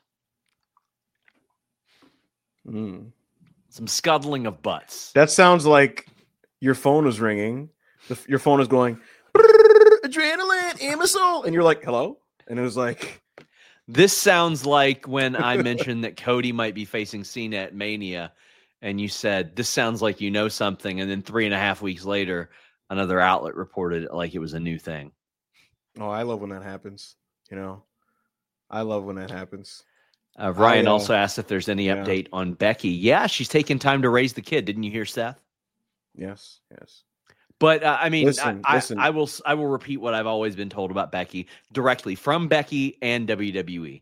Some scuttling of butts. That sounds like your phone was ringing. Your phone is going, adrenaline, Amazon. And you're like, hello? And it was like... This sounds like when I mentioned that Cody might be facing Cena at Mania. And you said, this sounds like you know something. And then 3.5 weeks later, another outlet reported it like it was a new thing. Oh, I love when that happens. I love when that happens. Ryan also asked if there's any update on Becky. Yeah, she's taking time to raise the kid. Didn't you hear, Seth? Yes. But I mean, listen. I will repeat what I've always been told about Becky directly from Becky and WWE.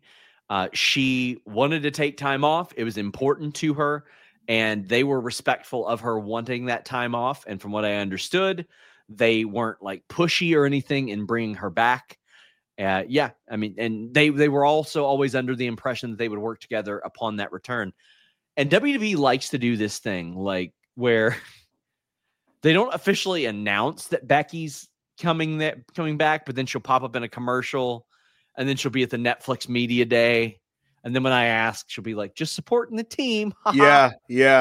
She wanted to take time off. It was important to her, and they were respectful of her wanting that time off. And from what I understood, they weren't like pushy or anything in bringing her back. I mean, and they were also always under the impression that they would work together upon that return. And WWE likes to do this thing, like where they don't officially announce that Becky's coming back, but then she'll pop up in a commercial, and then she'll be at the Netflix media day. And then when I ask, she'll be like, just supporting the team. Yeah.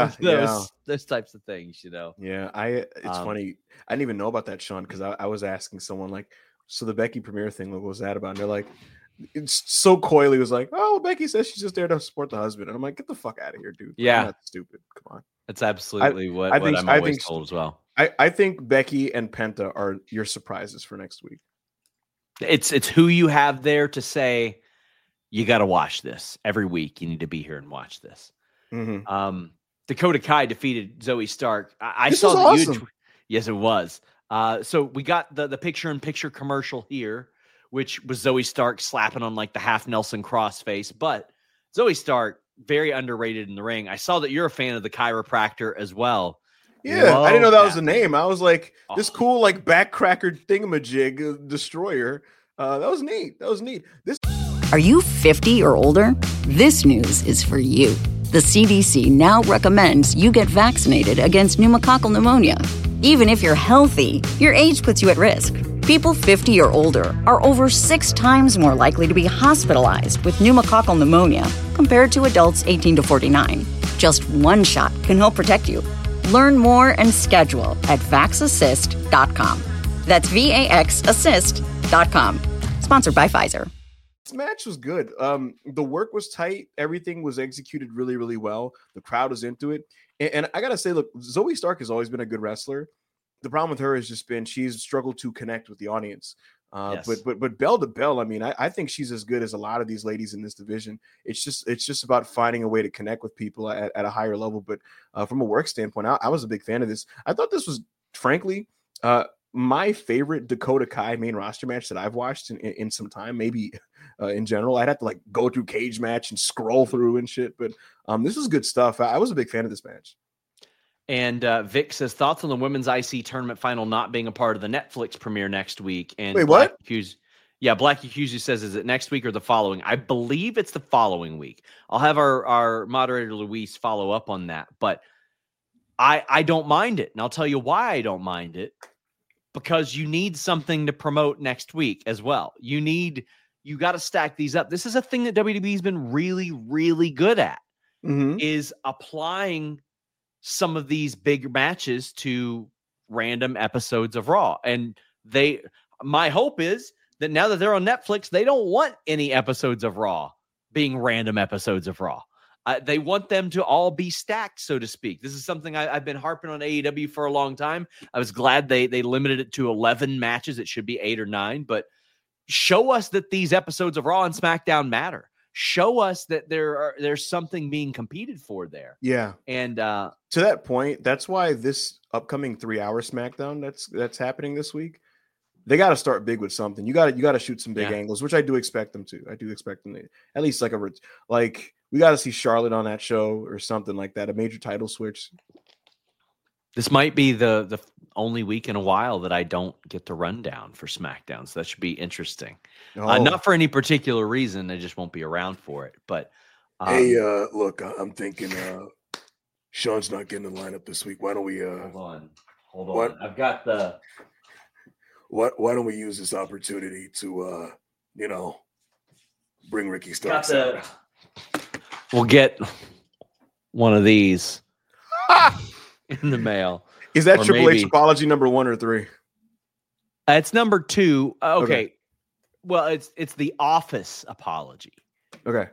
Those types of things, Yeah, it's funny. I didn't even know about that, Sean, because I was asking someone like, so the Becky premiere thing, what was that about? And they're like, it's so coyly was like, oh, Becky says she's just there to support the husband. And I'm like, get the fuck out of here, dude. Yeah. I'm not stupid. Come on. That's absolutely what I'm always told as well. I think Becky and Penta are your surprises for next week. It's who you have there to say, you got to watch this every week. You need to be here and watch this. Mm-hmm. Dakota Kai defeated Zoe Stark. I this saw was that awesome. Yes, it was. So we got the picture-in-picture commercial here, which was Zoe Stark slapping on like the half Nelson Cross face. But Zoe Stark, very underrated in the ring. I saw that you're a fan of the chiropractor as well. Yeah, I didn't know that was the name. I was like, this cool like backcracker thingamajig destroyer. That was neat. Are you 50 or older? This news is for you. The CDC now recommends you get vaccinated against pneumococcal pneumonia. Even if you're healthy, your age puts you at risk. People 50 or older are over 6 times more likely to be hospitalized with pneumococcal pneumonia compared to adults 18 to 49. Just one shot can help protect you. Learn more and schedule at VaxAssist.com. That's VaxAssist.com. Sponsored by Pfizer. This match was good. The work was tight. Everything was executed really, really well. The crowd was into it. And I got to say, look, Zoe Stark has always been a good wrestler. The problem with her has just been she's struggled to connect with the audience. Yes. But bell to bell, I mean, I think she's as good as a lot of these ladies in this division. It's just about finding a way to connect with people at a higher level. But from a work standpoint, I was a big fan of this. I thought this was, frankly, my favorite Dakota Kai main roster match that I've watched in some time, maybe in general. I'd have to like go through Cage Match and scroll through and shit. But this was good stuff. I was a big fan of this match. And Vic says, thoughts on the women's IC tournament final not being a part of the Netflix premiere next week. And wait, what? Black Accused says, is it next week or the following? I believe it's the following week. I'll have our moderator Luis follow up on that. But I don't mind it. And I'll tell you why I don't mind it. Because you need something to promote next week as well. You got to stack these up. This is a thing that WWE has been really, really good at, is applying some of these big matches to random episodes of Raw. And my hope is that now that they're on Netflix, they don't want any episodes of Raw being random episodes of Raw. They want them to all be stacked, so to speak. This is something I've been harping on AEW for a long time. I was glad they limited it to 11 matches. It should be 8 or 9, but show us that these episodes of Raw and SmackDown matter. show us that there's something being competed for there. Yeah. And to that point, that's why this upcoming 3-hour SmackDown that's happening this week, they got to start big with something. You got to shoot some big angles, which I do expect them to. I do expect them to, at least we got to see Charlotte on that show or something like that, a major title switch. This might be the only week in a while that I don't get the rundown for SmackDown, so that should be interesting. Not for any particular reason, I just won't be around for it. But hey, look, I'm thinking Sean's not getting the lineup this week. Why don't we? Hold on. I've got the. Why don't we use this opportunity to, bring Ricky Starks out? We'll get one of these in the mail. Is that Triple H apology number 1 or 3? It's number 2. Okay. Well, it's the Office apology. Okay.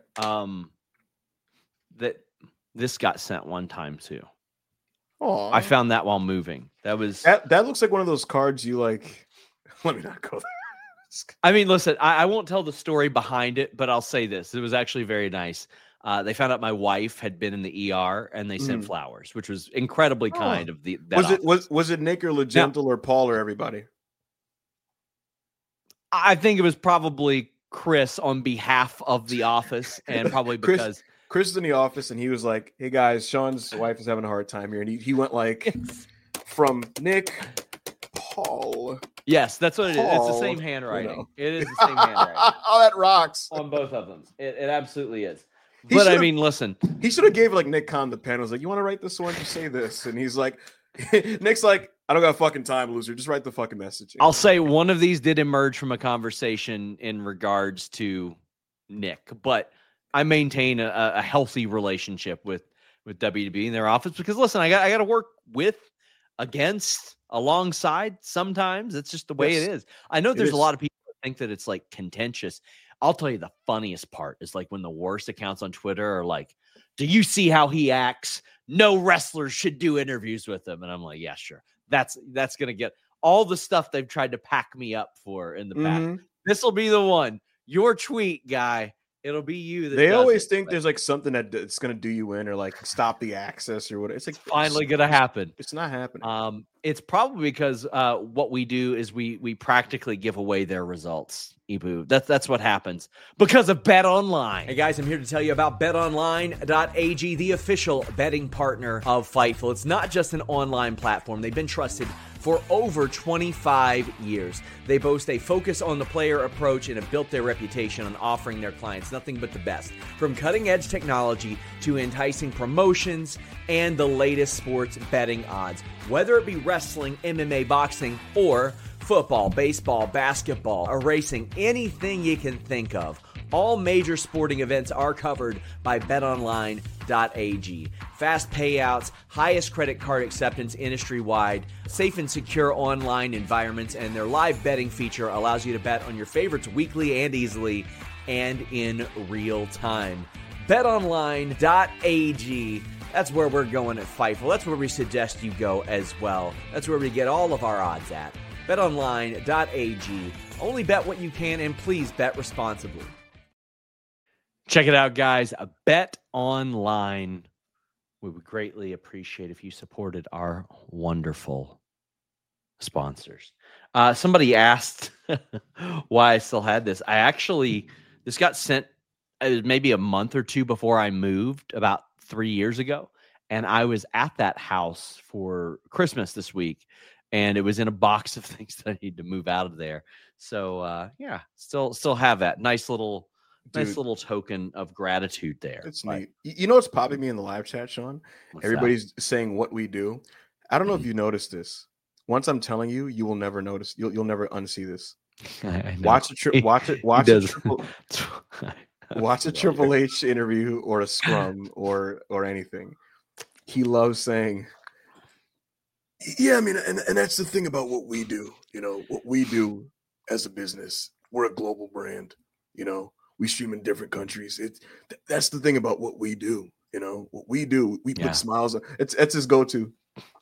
That this got sent one time too. Oh, I found that while moving. That looks like one of those cards you like. Let me not go there. I mean, listen, I won't tell the story behind it, but I'll say this: it was actually very nice. They found out my wife had been in the ER, and they sent flowers, which was incredibly kind of Was it Nick or LeGentle or Paul or everybody? I think it was probably Chris on behalf of the Office, and probably because Chris is in the office, and he was like, "Hey guys, Sean's wife is having a hard time here," and he went like from Nick, Paul. Yes, that's what it is. It's the same handwriting. It is the same handwriting. Oh, that rocks on both of them. It absolutely is. But I mean, listen, he should have gave like Nick Khan the pen. I was like, "You want to write this one? Just say this," and he's like, "Nick's like, I don't got fucking time, loser. Just write the fucking message." I'll say one of these did emerge from a conversation in regards to Nick, but I maintain a healthy relationship with WWE in their office because listen, I got to work with, against, alongside. Sometimes it's just the way it is. I know there's a lot of people that think that it's like contentious. I'll tell you the funniest part is like when the worst accounts on Twitter are like, "Do you see how he acts? No wrestlers should do interviews with him." And I'm like, yeah, sure. That's going to get all the stuff they've tried to pack me up for in the back. This will be the one. Your tweet, guy. It'll be you. They always think there's like something that's going to do you in or like stop the access or whatever. It's like finally going to happen. It's not happening. It's probably because what we do is we practically give away their results. Ibu. That's what happens because of BetOnline. Hey guys, I'm here to tell you about BetOnline.ag, the official betting partner of Fightful. It's not just an online platform. They've been trusted for over 25 years. They boast a focus on the player approach and have built their reputation on offering their clients nothing but the best. From cutting-edge technology to enticing promotions and the latest sports betting odds. Whether it be wrestling, MMA, boxing, or football, baseball, basketball, or racing, anything you can think of. All major sporting events are covered by BetOnline.ag. Fast payouts, highest credit card acceptance industry-wide, safe and secure online environments, and their live betting feature allows you to bet on your favorites weekly and easily and in real time. BetOnline.ag. That's where we're going at Fightful. That's where we suggest you go as well. That's where we get all of our odds at. BetOnline.ag. Only bet what you can, and please bet responsibly. Check it out, guys. BetOnline. We would greatly appreciate if you supported our wonderful sponsors. Somebody asked why I still had this. This got sent maybe a month or two before I moved, about 3 years ago. And I was at that house for Christmas this week. And it was in a box of things that I need to move out of there. So still have that nice little token of gratitude there. It's neat. You know what's popping me in the live chat, Sean? Everybody's saying what we do. I don't know if you noticed this. Once I'm telling you, you will never notice. You'll never unsee this. Watch a Triple H interview or a scrum or anything. He loves saying, yeah, I mean, and that's the thing about what we do. You know, what we do as a business, we're a global brand. You know, we stream in different countries. That's the thing about what we do. You know, what we do, we put smiles on. It's his go-to.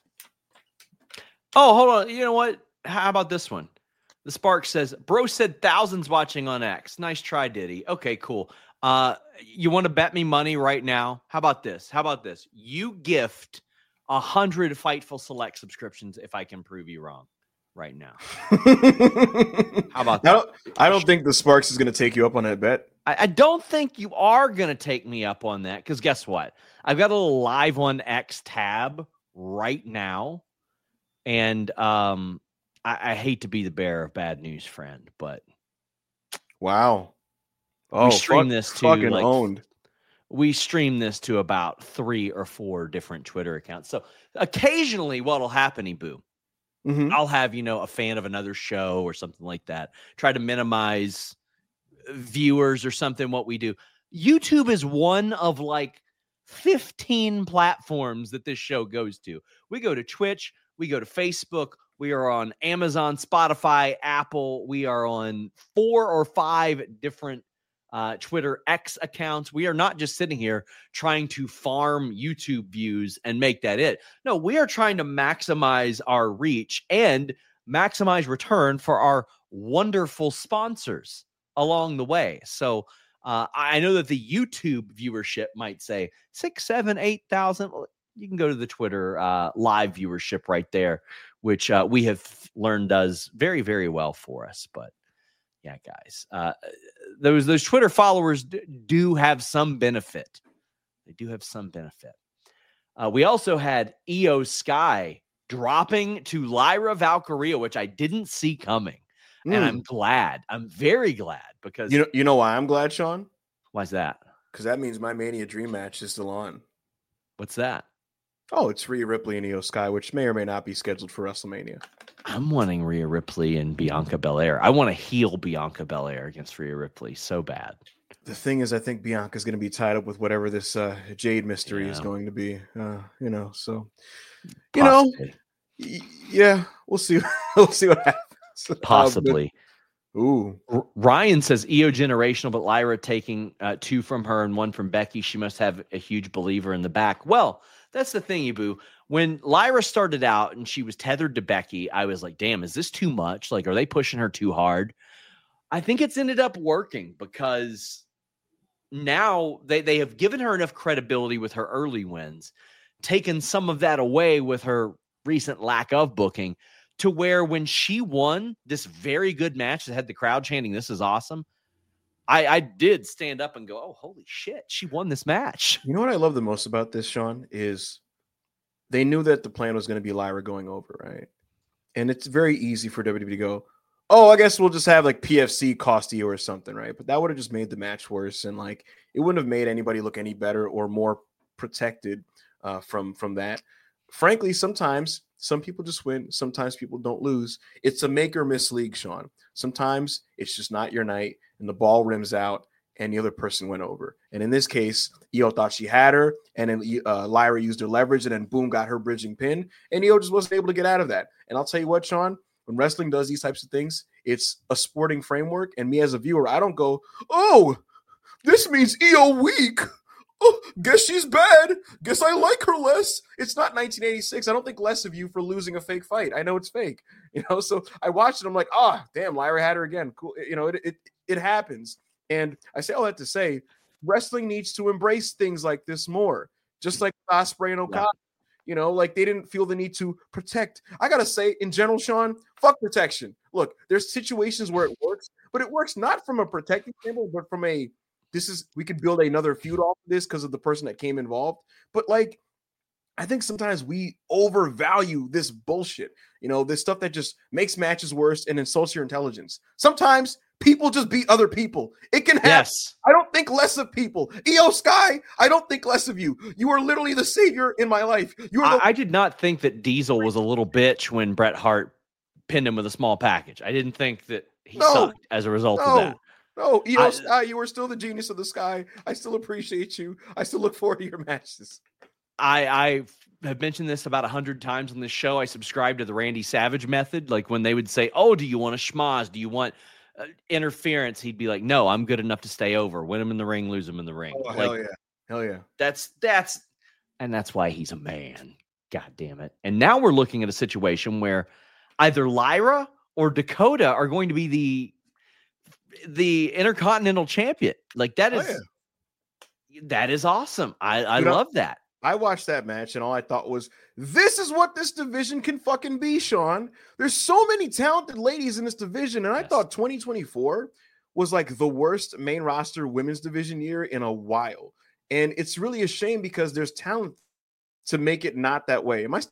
Oh, hold on. You know what? How about this one? The Spark says, "Bro said thousands watching on X. Nice try, Diddy." Okay, cool. You want to bet me money right now? How about this? You gift 100 Fightful Select subscriptions if I can prove you wrong right now. How about that? I don't think the Sparks is going to take you up on that bet. I don't think you are going to take me up on that, because guess what? I've got a little Live on X tab right now, and I hate to be the bearer of bad news, friend, but wow. We stream this to fucking owned. We stream this to about 3 or 4 different Twitter accounts. So occasionally what'll happen, Ibu, I'll have, a fan of another show or something like that. Try to minimize viewers or something, what we do. YouTube is one of like 15 platforms that this show goes to. We go to Twitch, we go to Facebook, we are on Amazon, Spotify, Apple. We are on 4 or 5 different Twitter X accounts. We are not just sitting here trying to farm YouTube views and make that it. No, we are trying to maximize our reach and maximize return for our wonderful sponsors along the way. So I know that the YouTube viewership might say 6, 7, 8,000. Well, you can go to the Twitter live viewership right there, which we have learned does very, very well for us. But yeah, guys, those Twitter followers do have some benefit. They do have some benefit. We also had Io Sky dropping to Lyra Valkyria, which I didn't see coming. And I'm glad. I'm very glad, because you know why I'm glad, Sean? Why's that? Because that means my Mania Dream match is still on. What's that? Oh, it's Rhea Ripley and Io Sky, which may or may not be scheduled for WrestleMania. I'm wanting Rhea Ripley and Bianca Belair. I want to heel Bianca Belair against Rhea Ripley so bad. The thing is, I think Bianca's going to be tied up with whatever this Jade mystery is going to be. So Possibly. Yeah, we'll see. We'll see what happens. Possibly. Ooh. Ryan says Io generational, but Lyra taking 2 from her and 1 from Becky. She must have a huge believer in the back. Well, that's the thing, Ibu. When Lyra started out and she was tethered to Becky, I was like, damn, is this too much? Like, are they pushing her too hard? I think it's ended up working, because now they have given her enough credibility with her early wins, taken some of that away with her recent lack of booking, to where when she won this very good match that had the crowd chanting, "This is awesome," I did stand up and go, "Oh, holy shit, she won this match." You know what I love the most about this, Sean, is they knew that the plan was going to be Lyra going over, right? And it's very easy for WWE to go, "Oh, I guess we'll just have like PFC cost you or something," right? But that would have just made the match worse, and like it wouldn't have made anybody look any better or more protected from that. Frankly, sometimes some people just win. Sometimes people don't lose. It's a make or miss league, Sean. Sometimes it's just not your night and the ball rims out and the other person went over. And in this case, Io thought she had her, and then Lyra used her leverage, and then boom, got her bridging pin. And Io just wasn't able to get out of that. And I'll tell you what, Sean, when wrestling does these types of things, it's a sporting framework. And me as a viewer, I don't go, "Oh, this means Io weak. Oh, guess she's bad. Guess I like her less." It's not 1986. I don't think less of you for losing a fake fight. I know it's fake, So I watched it. I'm like, damn, Lyra had her again. Cool. It happens. And I say all that to say, wrestling needs to embrace things like this more. Just like Ospreay and Okada. Yeah. Like they didn't feel the need to protect. I gotta say, in general, Sean, fuck protection. Look, there's situations where it works, but it works not from a protecting standpoint, but from a we could build another feud off of this because of the person that came involved. But like, I think sometimes we overvalue this bullshit, this stuff that just makes matches worse and insults your intelligence. Sometimes people just beat other people. It can happen. Yes. I don't think less of people. Io Sky, I don't think less of you. You are literally the savior in my life. I did not think that Diesel was a little bitch when Bret Hart pinned him with a small package. I didn't think that he sucked as a result of that. No, Io Sky, you are still the genius of the sky. I still appreciate you. I still look forward to your matches. I have mentioned this about 100 times on this show. I subscribe to the Randy Savage method. Like when they would say, "Oh, do you want a schmoz? Do you want interference?" He'd be like, "No, I'm good enough to stay over. Win him in the ring, lose him in the ring." Oh, hell yeah. That's why he's a man. God damn it. And now we're looking at a situation where either Lyra or Dakota are going to be the Intercontinental Champion. Like that is awesome. I love that. I watched that match and all I thought was, this is what this division can fucking be, Sean. There's so many talented ladies in this division. And I thought 2024 was like the worst main roster women's division year in a while. And it's really a shame because there's talent to make it not that way. Am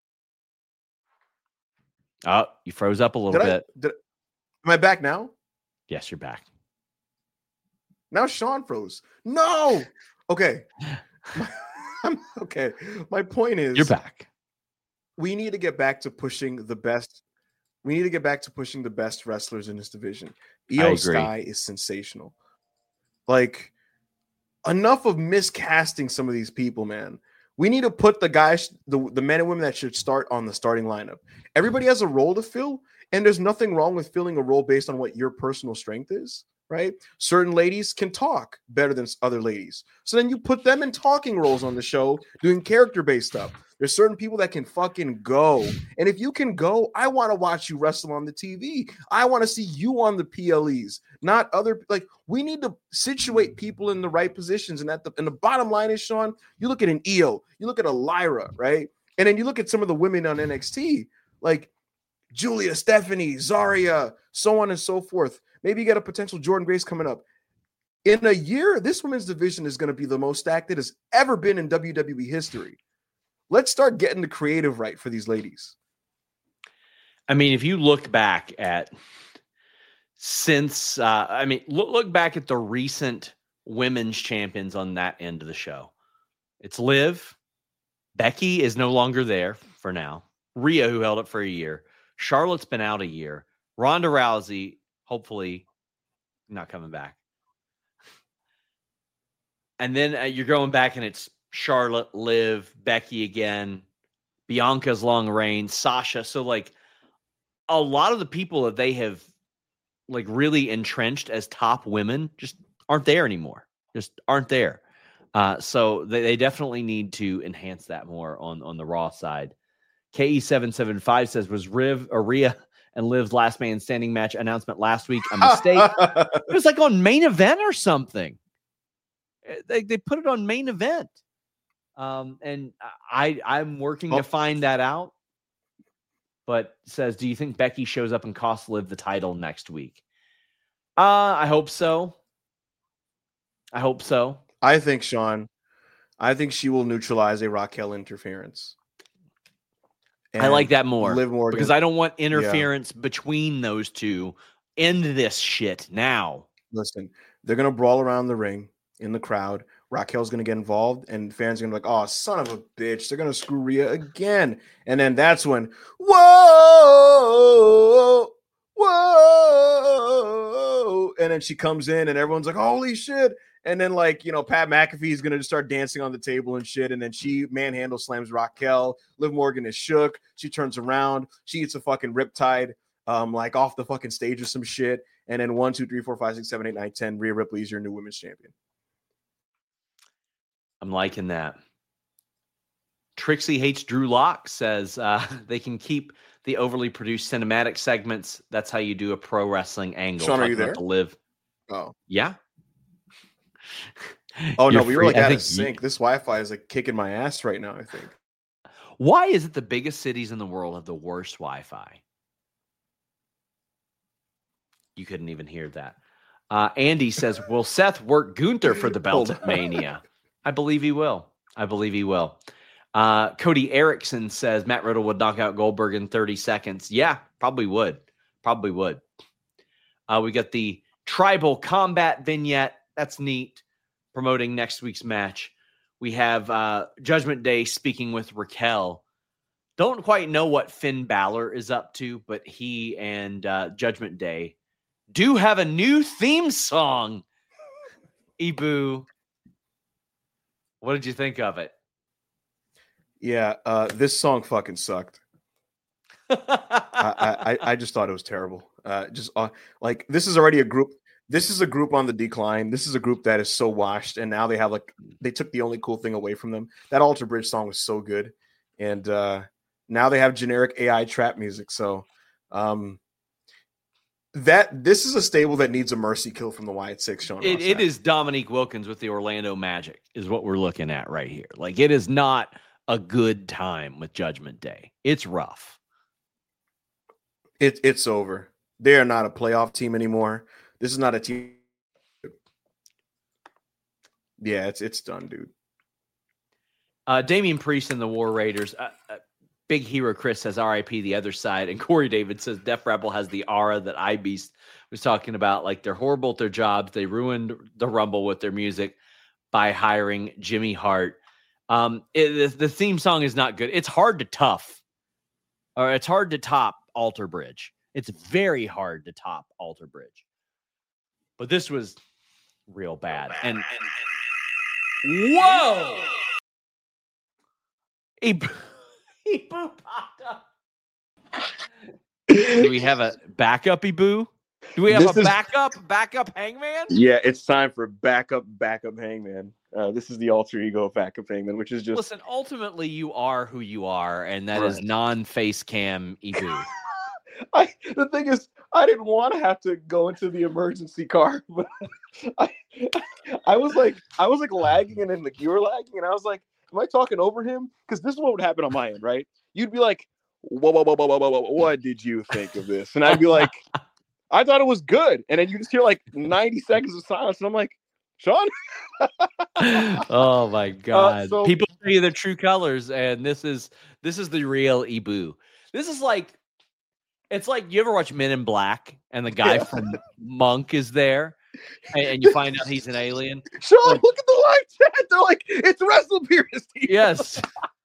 you froze up a little bit. Am I back now? Yes, you're back. Now Sean froze. No. Okay. Okay. My point is, you're back. We need to get back to pushing the best. We need to get back to pushing the best wrestlers in this division. Io Sky is sensational. Like, enough of miscasting some of these people, man. We need to put the guys, the men and women that should start on the starting lineup. Everybody has a role to fill, and there's nothing wrong with filling a role based on what your personal strength is. Right? Certain ladies can talk better than other ladies. So then you put them in talking roles on the show, doing character-based stuff. There's certain people that can fucking go. And if you can go, I want to watch you wrestle on the TV. I want to see you on the PLEs, not other. Like, we need to situate people in the right positions. And the bottom line is, Sean, you look at an Io, you look at a Lyra, right? And then you look at some of the women on NXT, like Julia, Stephanie, Zarya, so on and so forth. Maybe you get a potential Jordan Grace coming up. In a year, this women's division is going to be the most stacked it has ever been in WWE history. Let's start getting the creative right for these ladies. I mean, if you look back at look back at the recent women's champions on that end of the show. It's Liv. Becky is no longer there for now. Rhea, who held it for a year. Charlotte's been out a year. Ronda Rousey, hopefully not coming back. And then you're going back and it's Charlotte, Liv, Becky again, Bianca's long reign, Sasha. So like a lot of the people that they have like really entrenched as top women just aren't there anymore. Just aren't there. So they definitely need to enhance that more on the Raw side. KE775 says, was Rhea and Liv's last man standing match announcement last week a mistake? It was like on Main Event or something. They put it on Main Event. And I'm working to find that out. But says, do you think Becky shows up and costs Liv the title next week? I hope so. I think, Sean, she will neutralize a Raquel interference. And I like that more. Liv Morgan, because I don't want interference between those two. End this shit now. Listen, they're going to brawl around the ring in the crowd. Raquel's going to get involved, and fans are going to be like, oh, son of a bitch. They're going to screw Rhea again. And then that's when, whoa. And then she comes in, and everyone's like, holy shit. And then, like, you know, Pat McAfee is going to just start dancing on the table and shit. And then she manhandle slams Raquel. Liv Morgan is shook. She turns around. She eats a fucking riptide, like off the fucking stage or some shit. And then 1, 2, 3, 4, 5, 6, 7, 8, 9, 10. Rhea Ripley is your new women's champion. I'm liking that. Trixie Hates Drew Lock says they can keep the overly produced cinematic segments. That's how you do a pro wrestling angle. Sean, are you there? To Liv. Oh. Yeah. Oh, no, we were like out of sync. This Wi-Fi is like kicking my ass right now, I think. Why is it the biggest cities in the world have the worst Wi-Fi? You couldn't even hear that. Andy says, will Seth work Gunther for the belt at Mania? I believe he will. Cody Erickson says Matt Riddle would knock out Goldberg in 30 seconds. Yeah, probably would. We got the Tribal Combat vignette. That's neat. Promoting next week's match. We have Judgment Day speaking with Raquel. Don't quite know what Finn Balor is up to, but he and Judgment Day do have a new theme song. Ibu, what did you think of it? Yeah, this song fucking sucked. I just thought it was terrible. Like, this is already a group. This is a group on the decline. This is a group that is so washed, and now they took the only cool thing away from them. That Alter Bridge song was so good, and now they have generic AI trap music. So, This is a stable that needs a mercy kill from the Wyatt Six. Sean Ross it is Dominique Wilkins with the Orlando Magic is what we're looking at right here. Like, it is not a good time with Judgment Day. It's rough. It's over. They are not a playoff team anymore. This is not a team. Yeah, it's done, dude. Damian Priest and the War Raiders. Big Hero Chris says R.I.P. the other side. And Corey David says Def Rebel has the aura that iBeast was talking about. Like, they're horrible at their jobs. They ruined the Rumble with their music by hiring Jimmy Hart. The theme song is not good. It's hard to top Alter Bridge. It's very hard to top Alter Bridge. But this was real bad. And whoa! Ibu popped up. Do we have a backup Ibu? Do we have backup Hangman? Yeah, it's time for backup Hangman. This is the alter ego of backup Hangman, which is just... Listen, ultimately you are who you are, and that is non-face cam Ibu. The thing is, I didn't want to have to go into the emergency car, but I was like lagging, and then you were lagging, and I was like, am I talking over him? Because this is what would happen on my end, right? You'd be like, whoa, what did you think of this? And I'd be like, I thought it was good. And then you just hear like 90 seconds of silence, and I'm like, Sean? Oh my God. People see their true colors, and this is the real Ibu. This is like, it's like, you ever watch Men in Black and the guy from Monk is there? And you find out he's an alien. Sean, look at the live chat. They're like, it's WrestlePeer's team. Yes.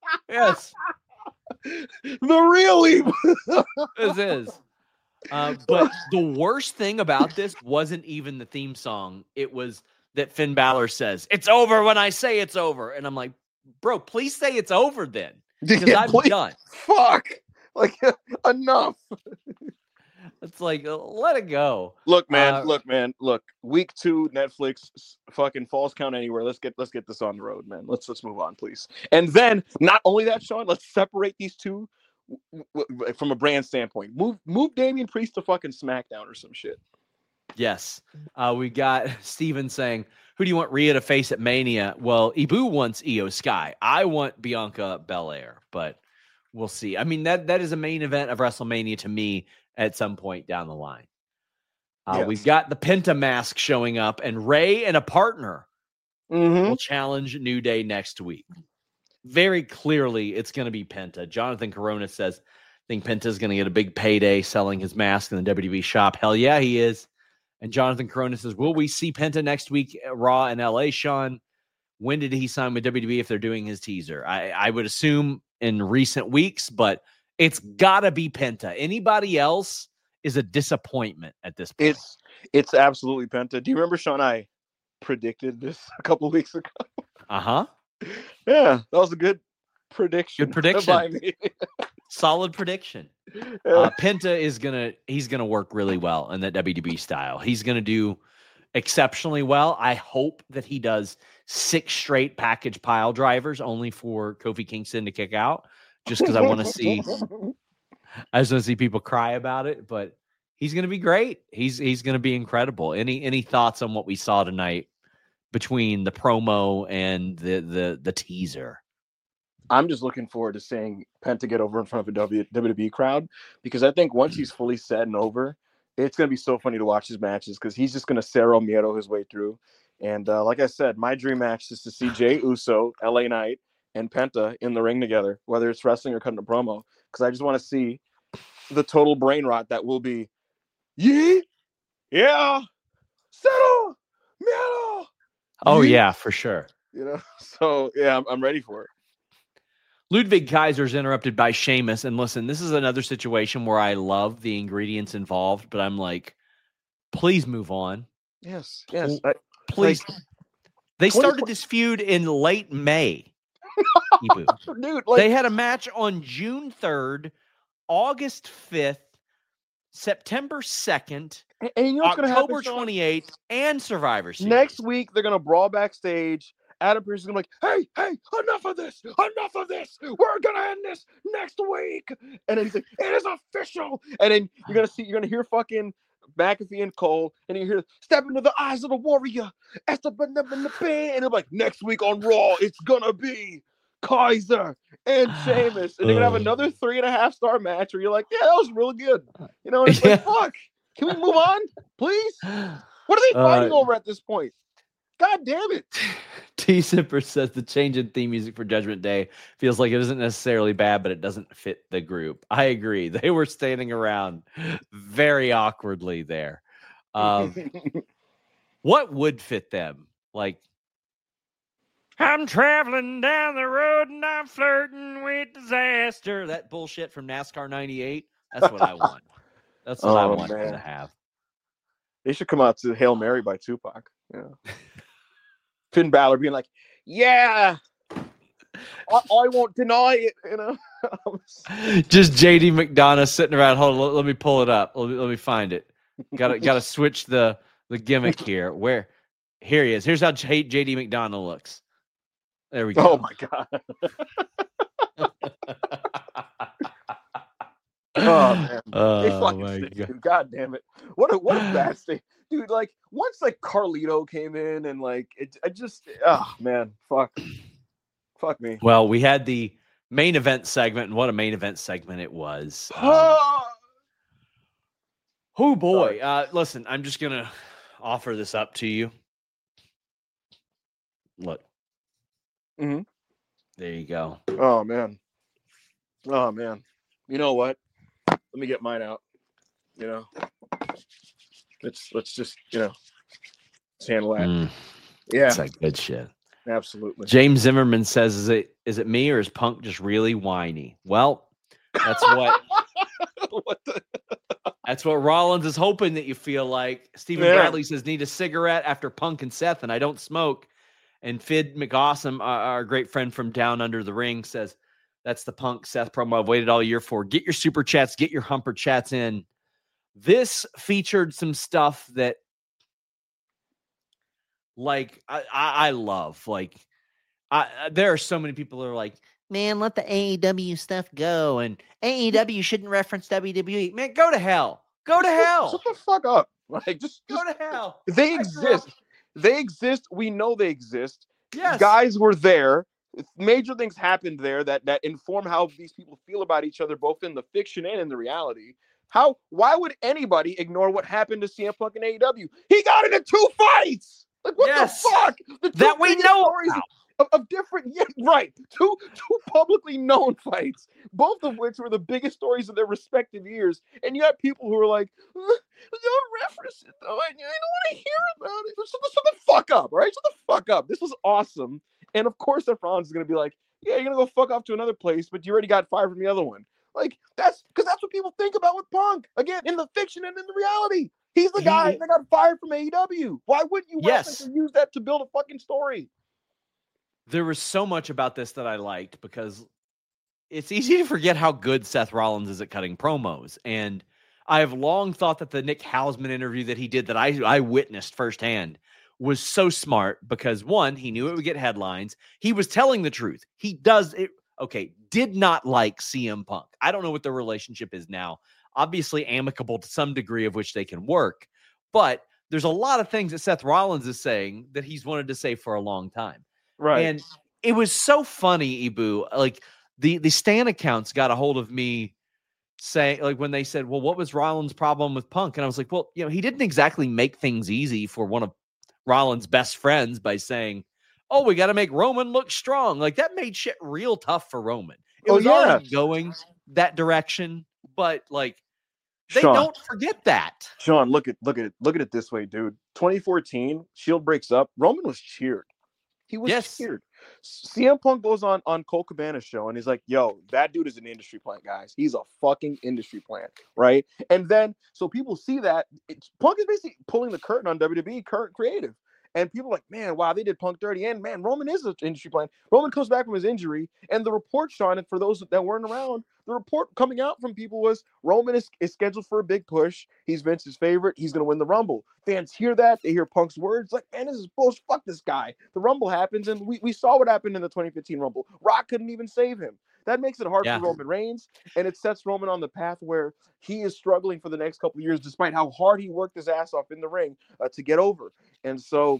The real evil. This is. But the worst thing about this wasn't even the theme song. It was that Finn Balor says, "It's over when I say it's over." And I'm like, bro, please say it's over then. Because I'm done. Fuck. Like, enough. It's like, let it go. Look, man. Look. Week 2, Netflix, fucking Falls Count Anywhere. Let's get this on the road, man. Let's move on, please. And then, not only that, Sean, let's separate these two from a brand standpoint. Move Damian Priest to fucking SmackDown or some shit. Yes. We got Steven saying, who do you want Rhea to face at Mania? Well, Ibu wants Io Sky. I want Bianca Belair, but we'll see. I mean, that is a main event of WrestleMania to me at some point down the line. Yes. We've got the Penta mask showing up, and Ray and a partner will challenge New Day next week. Very clearly, it's going to be Penta. Jonathan Corona says, I think Penta's going to get a big payday selling his mask in the WWE shop. Hell yeah, he is. And Jonathan Corona says, will we see Penta next week at Raw in LA, Sean? When did he sign with WWE if they're doing his teaser? I would assume in recent weeks, but it's got to be Penta. Anybody else is a disappointment at this point. It's absolutely Penta. Do you remember, Sean, I predicted this a couple of weeks ago? Uh-huh. Yeah, that was a good prediction. Good prediction. By me. Solid prediction. Penta he's gonna work really well in that WWE style. He's gonna do exceptionally well. I hope that he does 6 straight package pile drivers only for Kofi Kingston to kick out, just because I want to see people cry about it. But he's gonna be great. He's gonna be incredible. Any thoughts on what we saw tonight between the promo and the teaser? I'm just looking forward to seeing Penta get over in front of a WWE crowd, because I think once he's fully set and over, it's going to be so funny to watch his matches, because he's just going to Cero Miedo his way through. And like I said, my dream match is to see Jey Uso, LA Knight, and Penta in the ring together, whether it's wrestling or cutting a promo, because I just want to see the total brain rot that will be, yeah, Cero Miedo. Oh, yeah, for sure. You know, so yeah, I'm ready for it. Ludwig Kaiser's interrupted by Sheamus. And listen, this is another situation where I love the ingredients involved, but I'm like, please move on. Yes. Please. They started this feud in late May. Dude, they had a match on June 3rd, August 5th, September 2nd, and you know what's October happen, 28th, and Survivor Series. Next week, they're going to brawl backstage. Adam Pearce is going to be like, hey, enough of this. We're going to end this next week. And then he's like, it is official. And then you're going to hear fucking McAfee and Cole, and you hear "Step into the eyes of the warrior," and they're like, next week on Raw, it's gonna be Kaiser and Sheamus, and you're gonna have another 3.5-star match where you're like, yeah, that was really good. You know, and it's like, fuck, can we move on, please? What are they fighting over at this point? God damn it. T Zipper says the change in theme music for Judgment Day feels like it isn't necessarily bad, but it doesn't fit the group. I agree. They were standing around very awkwardly there. What would fit them? Like, I'm traveling down the road and I'm flirting with disaster. That bullshit from NASCAR 98. That's what I want. That's what I want them to have. They should come out to Hail Mary by Tupac. Yeah. Finn Balor being like, yeah, I won't deny it, you know. Just JD McDonough sitting around. Hold on, let me pull it up. Let me find it. Gotta switch the gimmick here. Here he is. Here's how JD McDonough looks. There we go. Oh my god. Oh man. Oh my god. God damn it. What a bad state. Dude, like once like Carlito came in and like man, fuck me. Well, we had the main event segment, and what a main event segment it was. Oh boy. Listen, I'm just gonna offer this up to you. Look. Mm-hmm. There you go. Oh man. You know what? Let me get mine out. You know. Let's just, let's handle that. Yeah. It's like good shit. Absolutely. James Zimmerman says, is it me or is Punk just really whiny? Well, that's what that's what Rollins is hoping that you feel like. Stephen Bradley says, need a cigarette after Punk and Seth, and I don't smoke. And Fid McAwesome, our great friend from Down Under the Ring, says, that's the Punk Seth promo I've waited all year for. Get your super chats, get your humper chats in. This featured some stuff that, like, I love. Like, there are so many people that are like, man, let the AEW stuff go, and AEW shouldn't reference WWE. Man, go to hell. Go to hell. Shut the fuck up. Like, just go to hell. They exist. They exist. We know they exist. Yes. Guys were there. Major things happened there that inform how these people feel about each other, both in the fiction and in the reality. Why would anybody ignore what happened to CM Punk and AEW? He got into 2 fights. Like, what the fuck? That we know of different, two publicly known fights, both of which were the biggest stories of their respective years. And you have people who are like, don't reference it though. I don't want to hear about it. Shut the fuck up, all right? Shut the fuck up. This was awesome. And of course, Seth Rollins is going to be like, yeah, you're going to go fuck off to another place, but you already got fired from the other one. Like, that's what people think about with Punk. Again, in the fiction and in the reality. He's the guy that got fired from AEW. Why wouldn't you use that to build a fucking story? There was so much about this that I liked because it's easy to forget how good Seth Rollins is at cutting promos. And I have long thought that the Nick Hausman interview that he did that I witnessed firsthand was so smart because, one, he knew it would get headlines. He was telling the truth. He did not like CM Punk. I don't know what their relationship is now. Obviously amicable to some degree of which they can work. But there's a lot of things that Seth Rollins is saying that he's wanted to say for a long time. Right. And it was so funny, Ibu. Like, the Stan accounts got a hold of me saying, like, when they said, well, what was Rollins' problem with Punk? And I was like, well, he didn't exactly make things easy for one of Rollins' best friends by saying, oh, we got to make Roman look strong. Like, that made shit real tough for Roman. It was already going that direction, but like, they don't forget that. Sean, look at it this way, dude. 2014, Shield breaks up. Roman was cheered. He was cheered. CM Punk goes on Cole Cabana's show and he's like, yo, that dude is an industry plant, guys. He's a fucking industry plant, right? And then, so people see that Punk is basically pulling the curtain on WWE current creative. And people are like, man, wow, they did Punk dirty. And man, Roman is an industry plant. Roman comes back from his injury. And the report, Sean, and for those that weren't around, the report coming out from people was Roman is scheduled for a big push. He's Vince's favorite. He's going to win the Rumble. Fans hear that. They hear Punk's words. Like, man, this is bullshit. Fuck this guy. The Rumble happens. And we saw what happened in the 2015 Rumble. Rock couldn't even save him. That makes it hard Yeah. for Roman Reigns, and it sets Roman on the path where he is struggling for the next couple of years, despite how hard he worked his ass off in the ring to get over. And so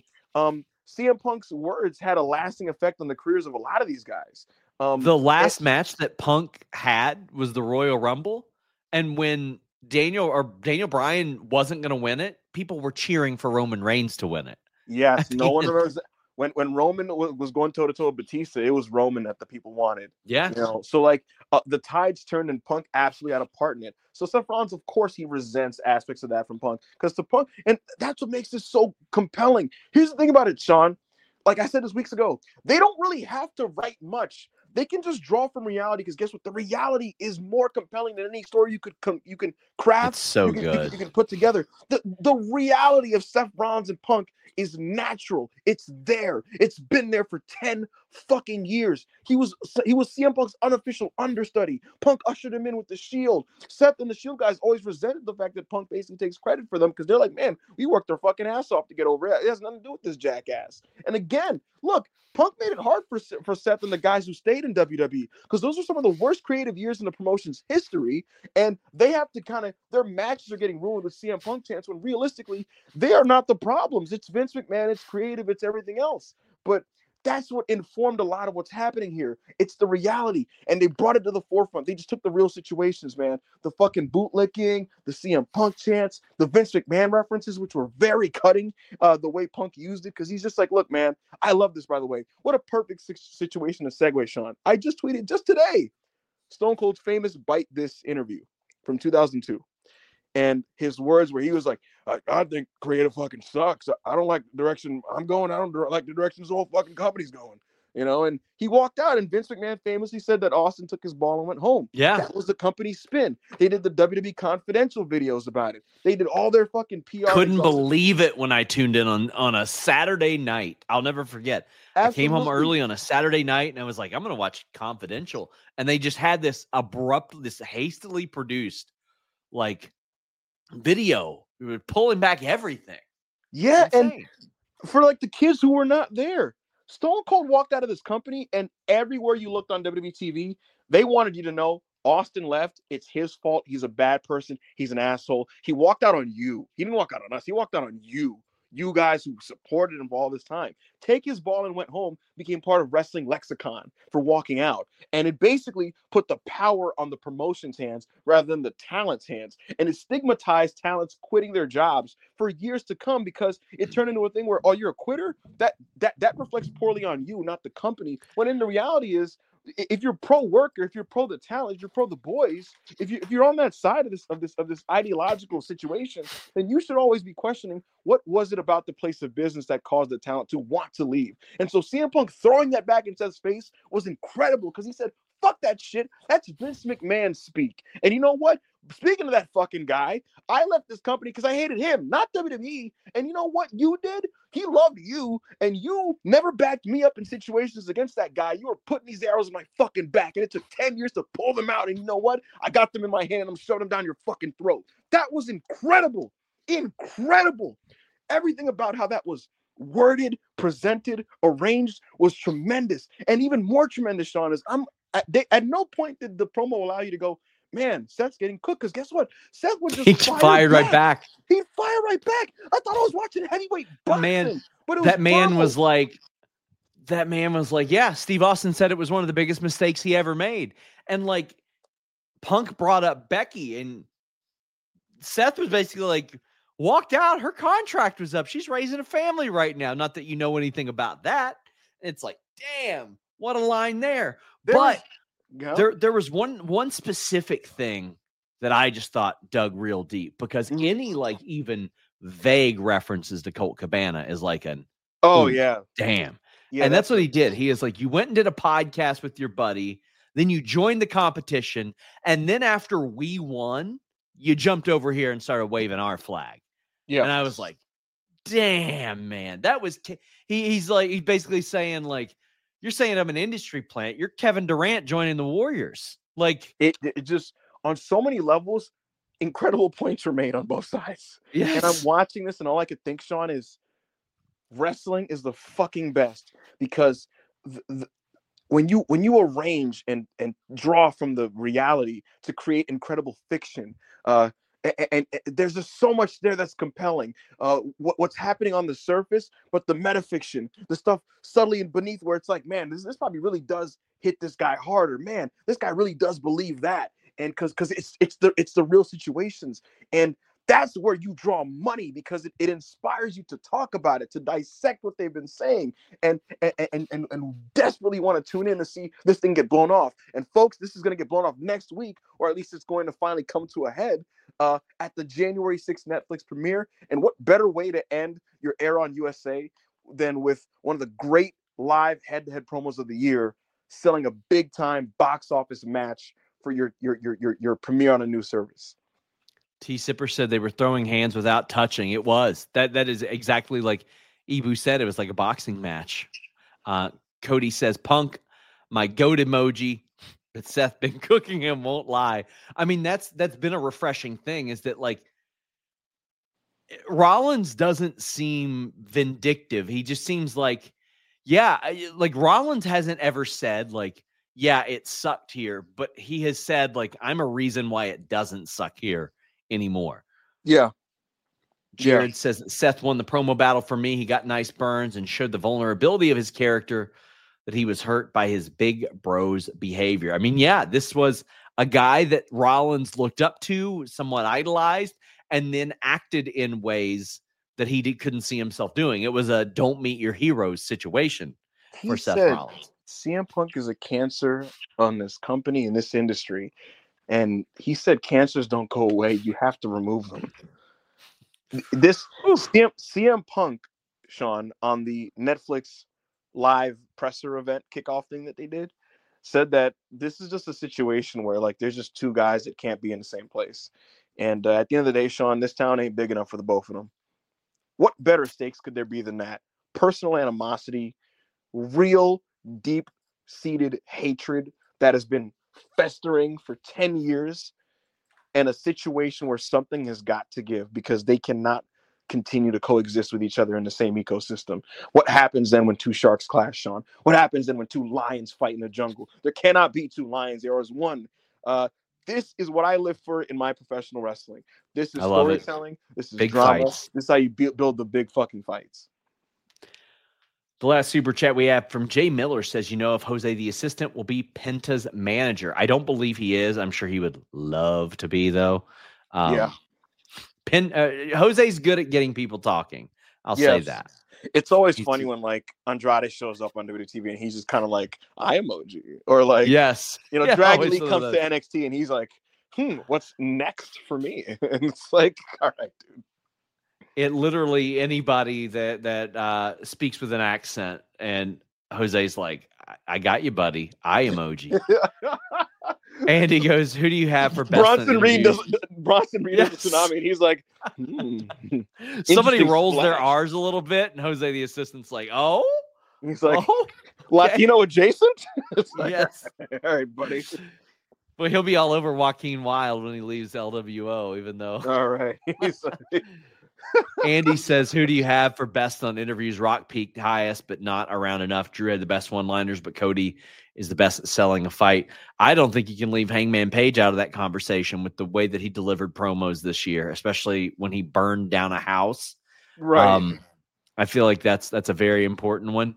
CM Punk's words had a lasting effect on the careers of a lot of these guys. The last match that Punk had was the Royal Rumble, and when Daniel Bryan wasn't going to win it, people were cheering for Roman Reigns to win it. Yes, no one remembers that. When Roman was going toe to toe with Batista, it was Roman that the people wanted. Yeah, so like the tides turned, and Punk absolutely had a part in it. So Seth Rollins, of course, he resents aspects of that from Punk, because to Punk, and that's what makes this so compelling. Here's the thing about it, Sean. Like I said this weeks ago, they don't really have to write much. They can just draw from reality, because guess what? The reality is more compelling than any story you can craft. It's so good. You can put together. The reality of Seth Rollins and Punk is natural. It's there. It's been there for 10 fucking years. He was CM Punk's unofficial understudy. Punk ushered him in with the Shield. Seth and the Shield guys always resented the fact that Punk basically takes credit for them, because they're like, man, we worked our fucking ass off to get over it. It has nothing to do with this jackass. And again, look, Punk made it hard for Seth and the guys who stayed in WWE, because those are some of the worst creative years in the promotion's history, and they have to their matches are getting ruined with CM Punk chants, when realistically, they are not the problems. It's Vince McMahon, it's creative, it's everything else. But that's what informed a lot of what's happening here. It's the reality, and they brought it to the forefront. They just took the real situations, man. The fucking bootlicking, the CM Punk chants, the Vince McMahon references, which were very cutting, the way Punk used it, because he's just like, look, man, I love this, by the way. What a perfect situation to segue, Sean. I just tweeted just today Stone Cold's famous Bite This interview from 2002. And his words where he was like, I think creative fucking sucks. I don't like the direction I'm going. I don't like the direction this whole fucking company's going. And he walked out, and Vince McMahon famously said that Austin took his ball and went home. Yeah. That was the company's spin. They did the WWE Confidential videos about it. They did all their fucking PR. Couldn't believe it when I tuned in on a Saturday night. I'll never forget. Absolutely. I came home early on a Saturday night, and I was like, I'm going to watch Confidential. And they just had this hastily produced, like, video. We were pulling back everything. Yeah, and for like the kids who were not there, Stone Cold walked out of this company, and everywhere you looked on WWE TV, they wanted you to know Austin left. It's his fault. He's a bad person. He's an asshole. He walked out on you. He didn't walk out on us. He walked out on you. You guys who supported him for all this time. Take his ball and went home became part of wrestling lexicon for walking out. And it basically put the power on the promotion's hands rather than the talent's hands. And it stigmatized talents quitting their jobs for years to come, because it turned into a thing where, oh, you're a quitter? That reflects poorly on you, not the company. When in the reality is, if you're pro worker, if you're pro the talent, if you're pro the boys, if you're on that side of this ideological situation, then you should always be questioning, what was it about the place of business that caused the talent to want to leave? And so CM Punk throwing that back in Seth's face was incredible, because he said, fuck that shit. That's Vince McMahon speak. And you know what? Speaking of that fucking guy, I left this company because I hated him, not WWE. And you know what you did? He loved you, and you never backed me up in situations against that guy. You were putting these arrows in my fucking back, and it took 10 years to pull them out. And you know what? I got them in my hand, and I'm shoving them down your fucking throat. That was incredible. Incredible. Everything about how that was worded, presented, arranged was tremendous. And even more tremendous, Sean, is at no point did the promo allow you to go, man, Seth's getting cooked, because guess what? Seth would just fired right back. He'd fire right back. I thought I was watching heavyweight boxing. That man was like, yeah, Steve Austin said it was one of the biggest mistakes he ever made. And like, Punk brought up Becky, and Seth was basically like, walked out. Her contract was up. She's raising a family right now. Not that you know anything about that. It's like, damn, what a line there. There was one specific thing that I just thought dug real deep, because any like even vague references to Colt Cabana is like damn. Yeah, and that's what he did. He is like, you went and did a podcast with your buddy, then you joined the competition, and then after we won, you jumped over here and started waving our flag. Yeah. And I was like, damn, man, that was he's basically saying, like, you're saying I'm an industry plant. You're Kevin Durant joining the Warriors. Like, it just, on so many levels, incredible points were made on both sides. Yes. And I'm watching this, and all I could think, Sean, is wrestling is the fucking best, because when you arrange and draw from the reality to create incredible fiction, and there's just so much there that's compelling. What's happening on the surface, but the metafiction, the stuff subtly and beneath, where it's like, man, this probably really does hit this guy harder. Man, this guy really does believe that, and because it's the real situations, and that's where you draw money, because it inspires you to talk about it, to dissect what they've been saying, and desperately want to tune in to see this thing get blown off. And folks, this is going to get blown off next week, or at least it's going to finally come to a head at the January 6th Netflix premiere. And what better way to end your Air on USA than with one of the great live head-to-head promos of the year, selling a big-time box office match for your premiere on a new service. T Sipper said they were throwing hands without touching. It was that is exactly like Ibu said. It was like a boxing match. Cody says, Punk, my goat emoji that Seth been cooking him won't lie. I mean, that's been a refreshing thing, is that like Rollins doesn't seem vindictive. He just seems like, yeah, like Rollins hasn't ever said like, yeah, it sucked here, but he has said like, I'm a reason why it doesn't suck here anymore. Yeah. Jared says Seth won the promo battle for me. He got nice burns and showed the vulnerability of his character, that he was hurt by his big bros behavior. I mean, yeah, this was a guy that Rollins looked up to, somewhat idolized, and then acted in ways that he couldn't see himself doing. It was a don't meet your heroes situation for Seth Rollins. CM Punk is a cancer on this company, in this industry. And he said cancers don't go away. You have to remove them. This CM Punk, Sean, on the Netflix live presser event kickoff thing that they did, said that this is just a situation where like there's just two guys that can't be in the same place. And at the end of the day, Sean, this town ain't big enough for the both of them. What better stakes could there be than that? Personal animosity, real deep-seated hatred that has been festering for 10 years, and a situation where something has got to give, because they cannot continue to coexist with each other in the same ecosystem. What happens then when two sharks clash, Sean? What happens then when two lions fight in the jungle? There cannot be two lions. There is one. This is what I live for in my professional wrestling. This is storytelling. This is big drama. Fights. This is how you build the big fucking fights. The last super chat we have from Jay Miller says, you know if Jose the assistant will be Penta's manager? I don't believe he is. I'm sure he would love to be, though. Jose's good at getting people talking. I'll say that. It's always funny when like Andrade shows up on WTV and he's just kind of like eye emoji, or like, yes, Dragon Lee comes to NXT and he's like, what's next for me? And it's like, all right, dude. It literally anybody that speaks with an accent, and Jose's like, I got you, buddy. Eye emoji. And he goes, who do you have for best? Bronson Reed does the tsunami, and he's like, somebody rolls their R's a little bit, and Jose the assistant's like, oh, he's like, Latino adjacent. Like, yes, all right, buddy. But he'll be all over Joaquin Wilde when he leaves LWO, even though. All right. Andy says, who do you have for best on interviews? Rock peaked highest, but not around enough. Drew had the best one-liners, but Cody is the best at selling a fight. I don't think you can leave Hangman Page out of that conversation with the way that he delivered promos this year, especially when he burned down a house. Right. I feel like that's a very important one.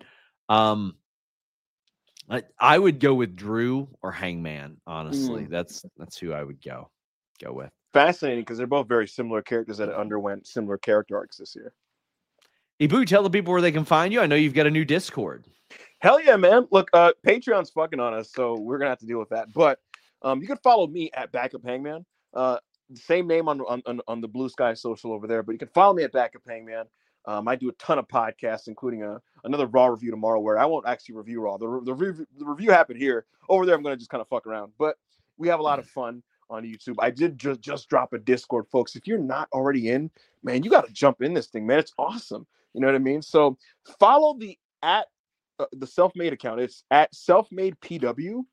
I would go with Drew or Hangman, honestly. That's who I would go with. Fascinating, because they're both very similar characters that underwent similar character arcs this year. Ibu, tell the people where they can find you. I know you've got a new Discord. Hell yeah, man. Look, Patreon's fucking on us, so we're gonna have to deal with that. But you can follow me at Backup Hangman. Same name on the Blue Sky social over there, but you can follow me at Backup Hangman. I do a ton of podcasts, including another Raw review tomorrow, where I won't actually review Raw. The review happened here. Over there, I'm going to just kind of fuck around. But we have a lot of fun on YouTube. I did just drop a Discord, folks. If you're not already in, man, you got to jump in this thing, man. It's awesome. You know what I mean? So follow the Selfmade account. It's at SelfmadePW.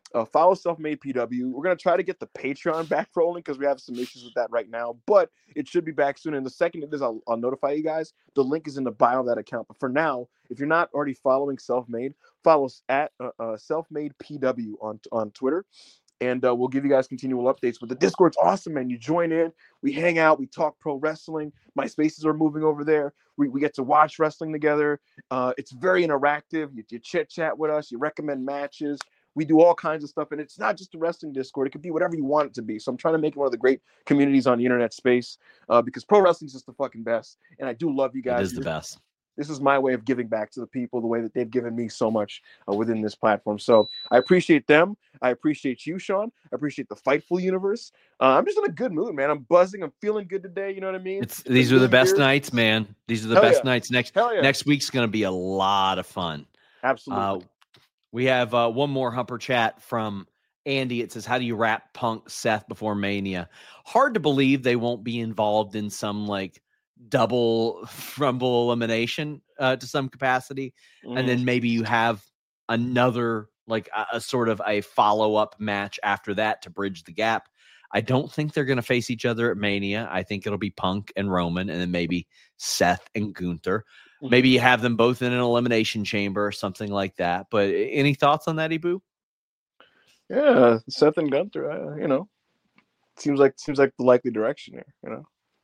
Follow Self-Made PW. We're going to try to get the Patreon back rolling because we have some issues with that right now, but it should be back soon. And the second it is, I'll notify you guys. The link is in the bio of that account. But for now, if you're not already following Self-Made, follow us at Self-Made PW on Twitter. And we'll give you guys continual updates. But the Discord's awesome, man. You join in. We hang out. We talk pro wrestling. My spaces are moving over there. We get to watch wrestling together. It's very interactive. You chit-chat with us. You recommend matches. We do all kinds of stuff. And it's not just a wrestling Discord. It could be whatever you want it to be. So I'm trying to make it one of the great communities on the internet space because pro wrestling is just the fucking best. And I do love you guys. It is the best. This is my way of giving back to the people the way that they've given me so much within this platform. So I appreciate them. I appreciate you, Sean. I appreciate the Fightful universe. I'm just in a good mood, man. I'm buzzing. I'm feeling good today. You know what I mean? These are the best nights, man. These are the best nights. Next week's going to be a lot of fun. Absolutely. We have one more Humper chat from Andy. It says, how do you wrap Punk Seth before Mania? Hard to believe they won't be involved in some like double Rumble elimination to some capacity. And then maybe you have another like a sort of a follow-up match after that to bridge the gap. I don't think they're going to face each other at Mania. I think it'll be Punk and Roman and then maybe Seth and Gunther. Maybe you have them both in an elimination chamber or something like that. But any thoughts on that, Ibu? Yeah, Seth and Gunther, seems like the likely direction here,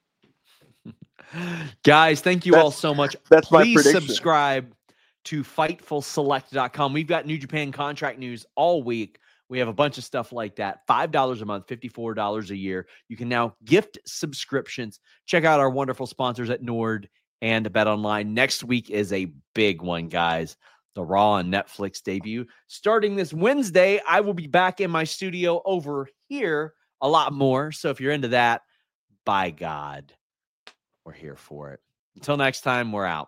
Guys, thank you all so much. That's Please my prediction. Subscribe to FightfulSelect.com. We've got New Japan contract news all week. We have a bunch of stuff like that. $5 a month, $54 a year. You can now gift subscriptions. Check out our wonderful sponsors at Nord and BetOnline. Next week is a big one, guys. The Raw on Netflix debut. Starting this Wednesday, I will be back in my studio over here a lot more. So if you're into that, by God, we're here for it. Until next time, we're out.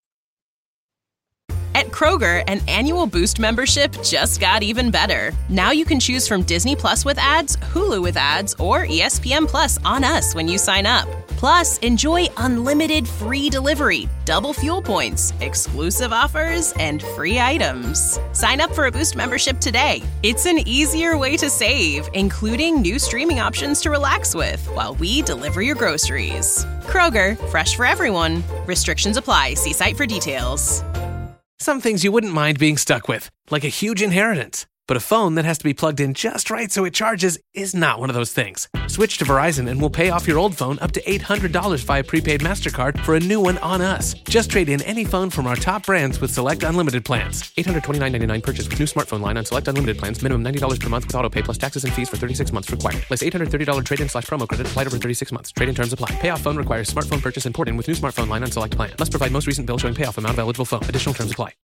At Kroger, an annual Boost membership just got even better. Now you can choose from Disney Plus with ads, Hulu with ads, or ESPN Plus on us when you sign up. Plus, enjoy unlimited free delivery, double fuel points, exclusive offers, and free items. Sign up for a Boost membership today. It's an easier way to save, including new streaming options to relax with while we deliver your groceries. Kroger, fresh for everyone. Restrictions apply. See site for details. Some things you wouldn't mind being stuck with, like a huge inheritance. But a phone that has to be plugged in just right so it charges is not one of those things. Switch to Verizon and we'll pay off your old phone up to $800 via prepaid MasterCard for a new one on us. Just trade in any phone from our top brands with select unlimited plans. $829.99 purchase with new smartphone line on select unlimited plans. Minimum $90 per month with autopay plus taxes and fees for 36 months required. Less $830 trade-in/promo credit applied over 36 months. Trade-in terms apply. Payoff phone requires smartphone purchase and port-in with new smartphone line on select plan. Must provide most recent bill showing payoff amount of eligible phone. Additional terms apply.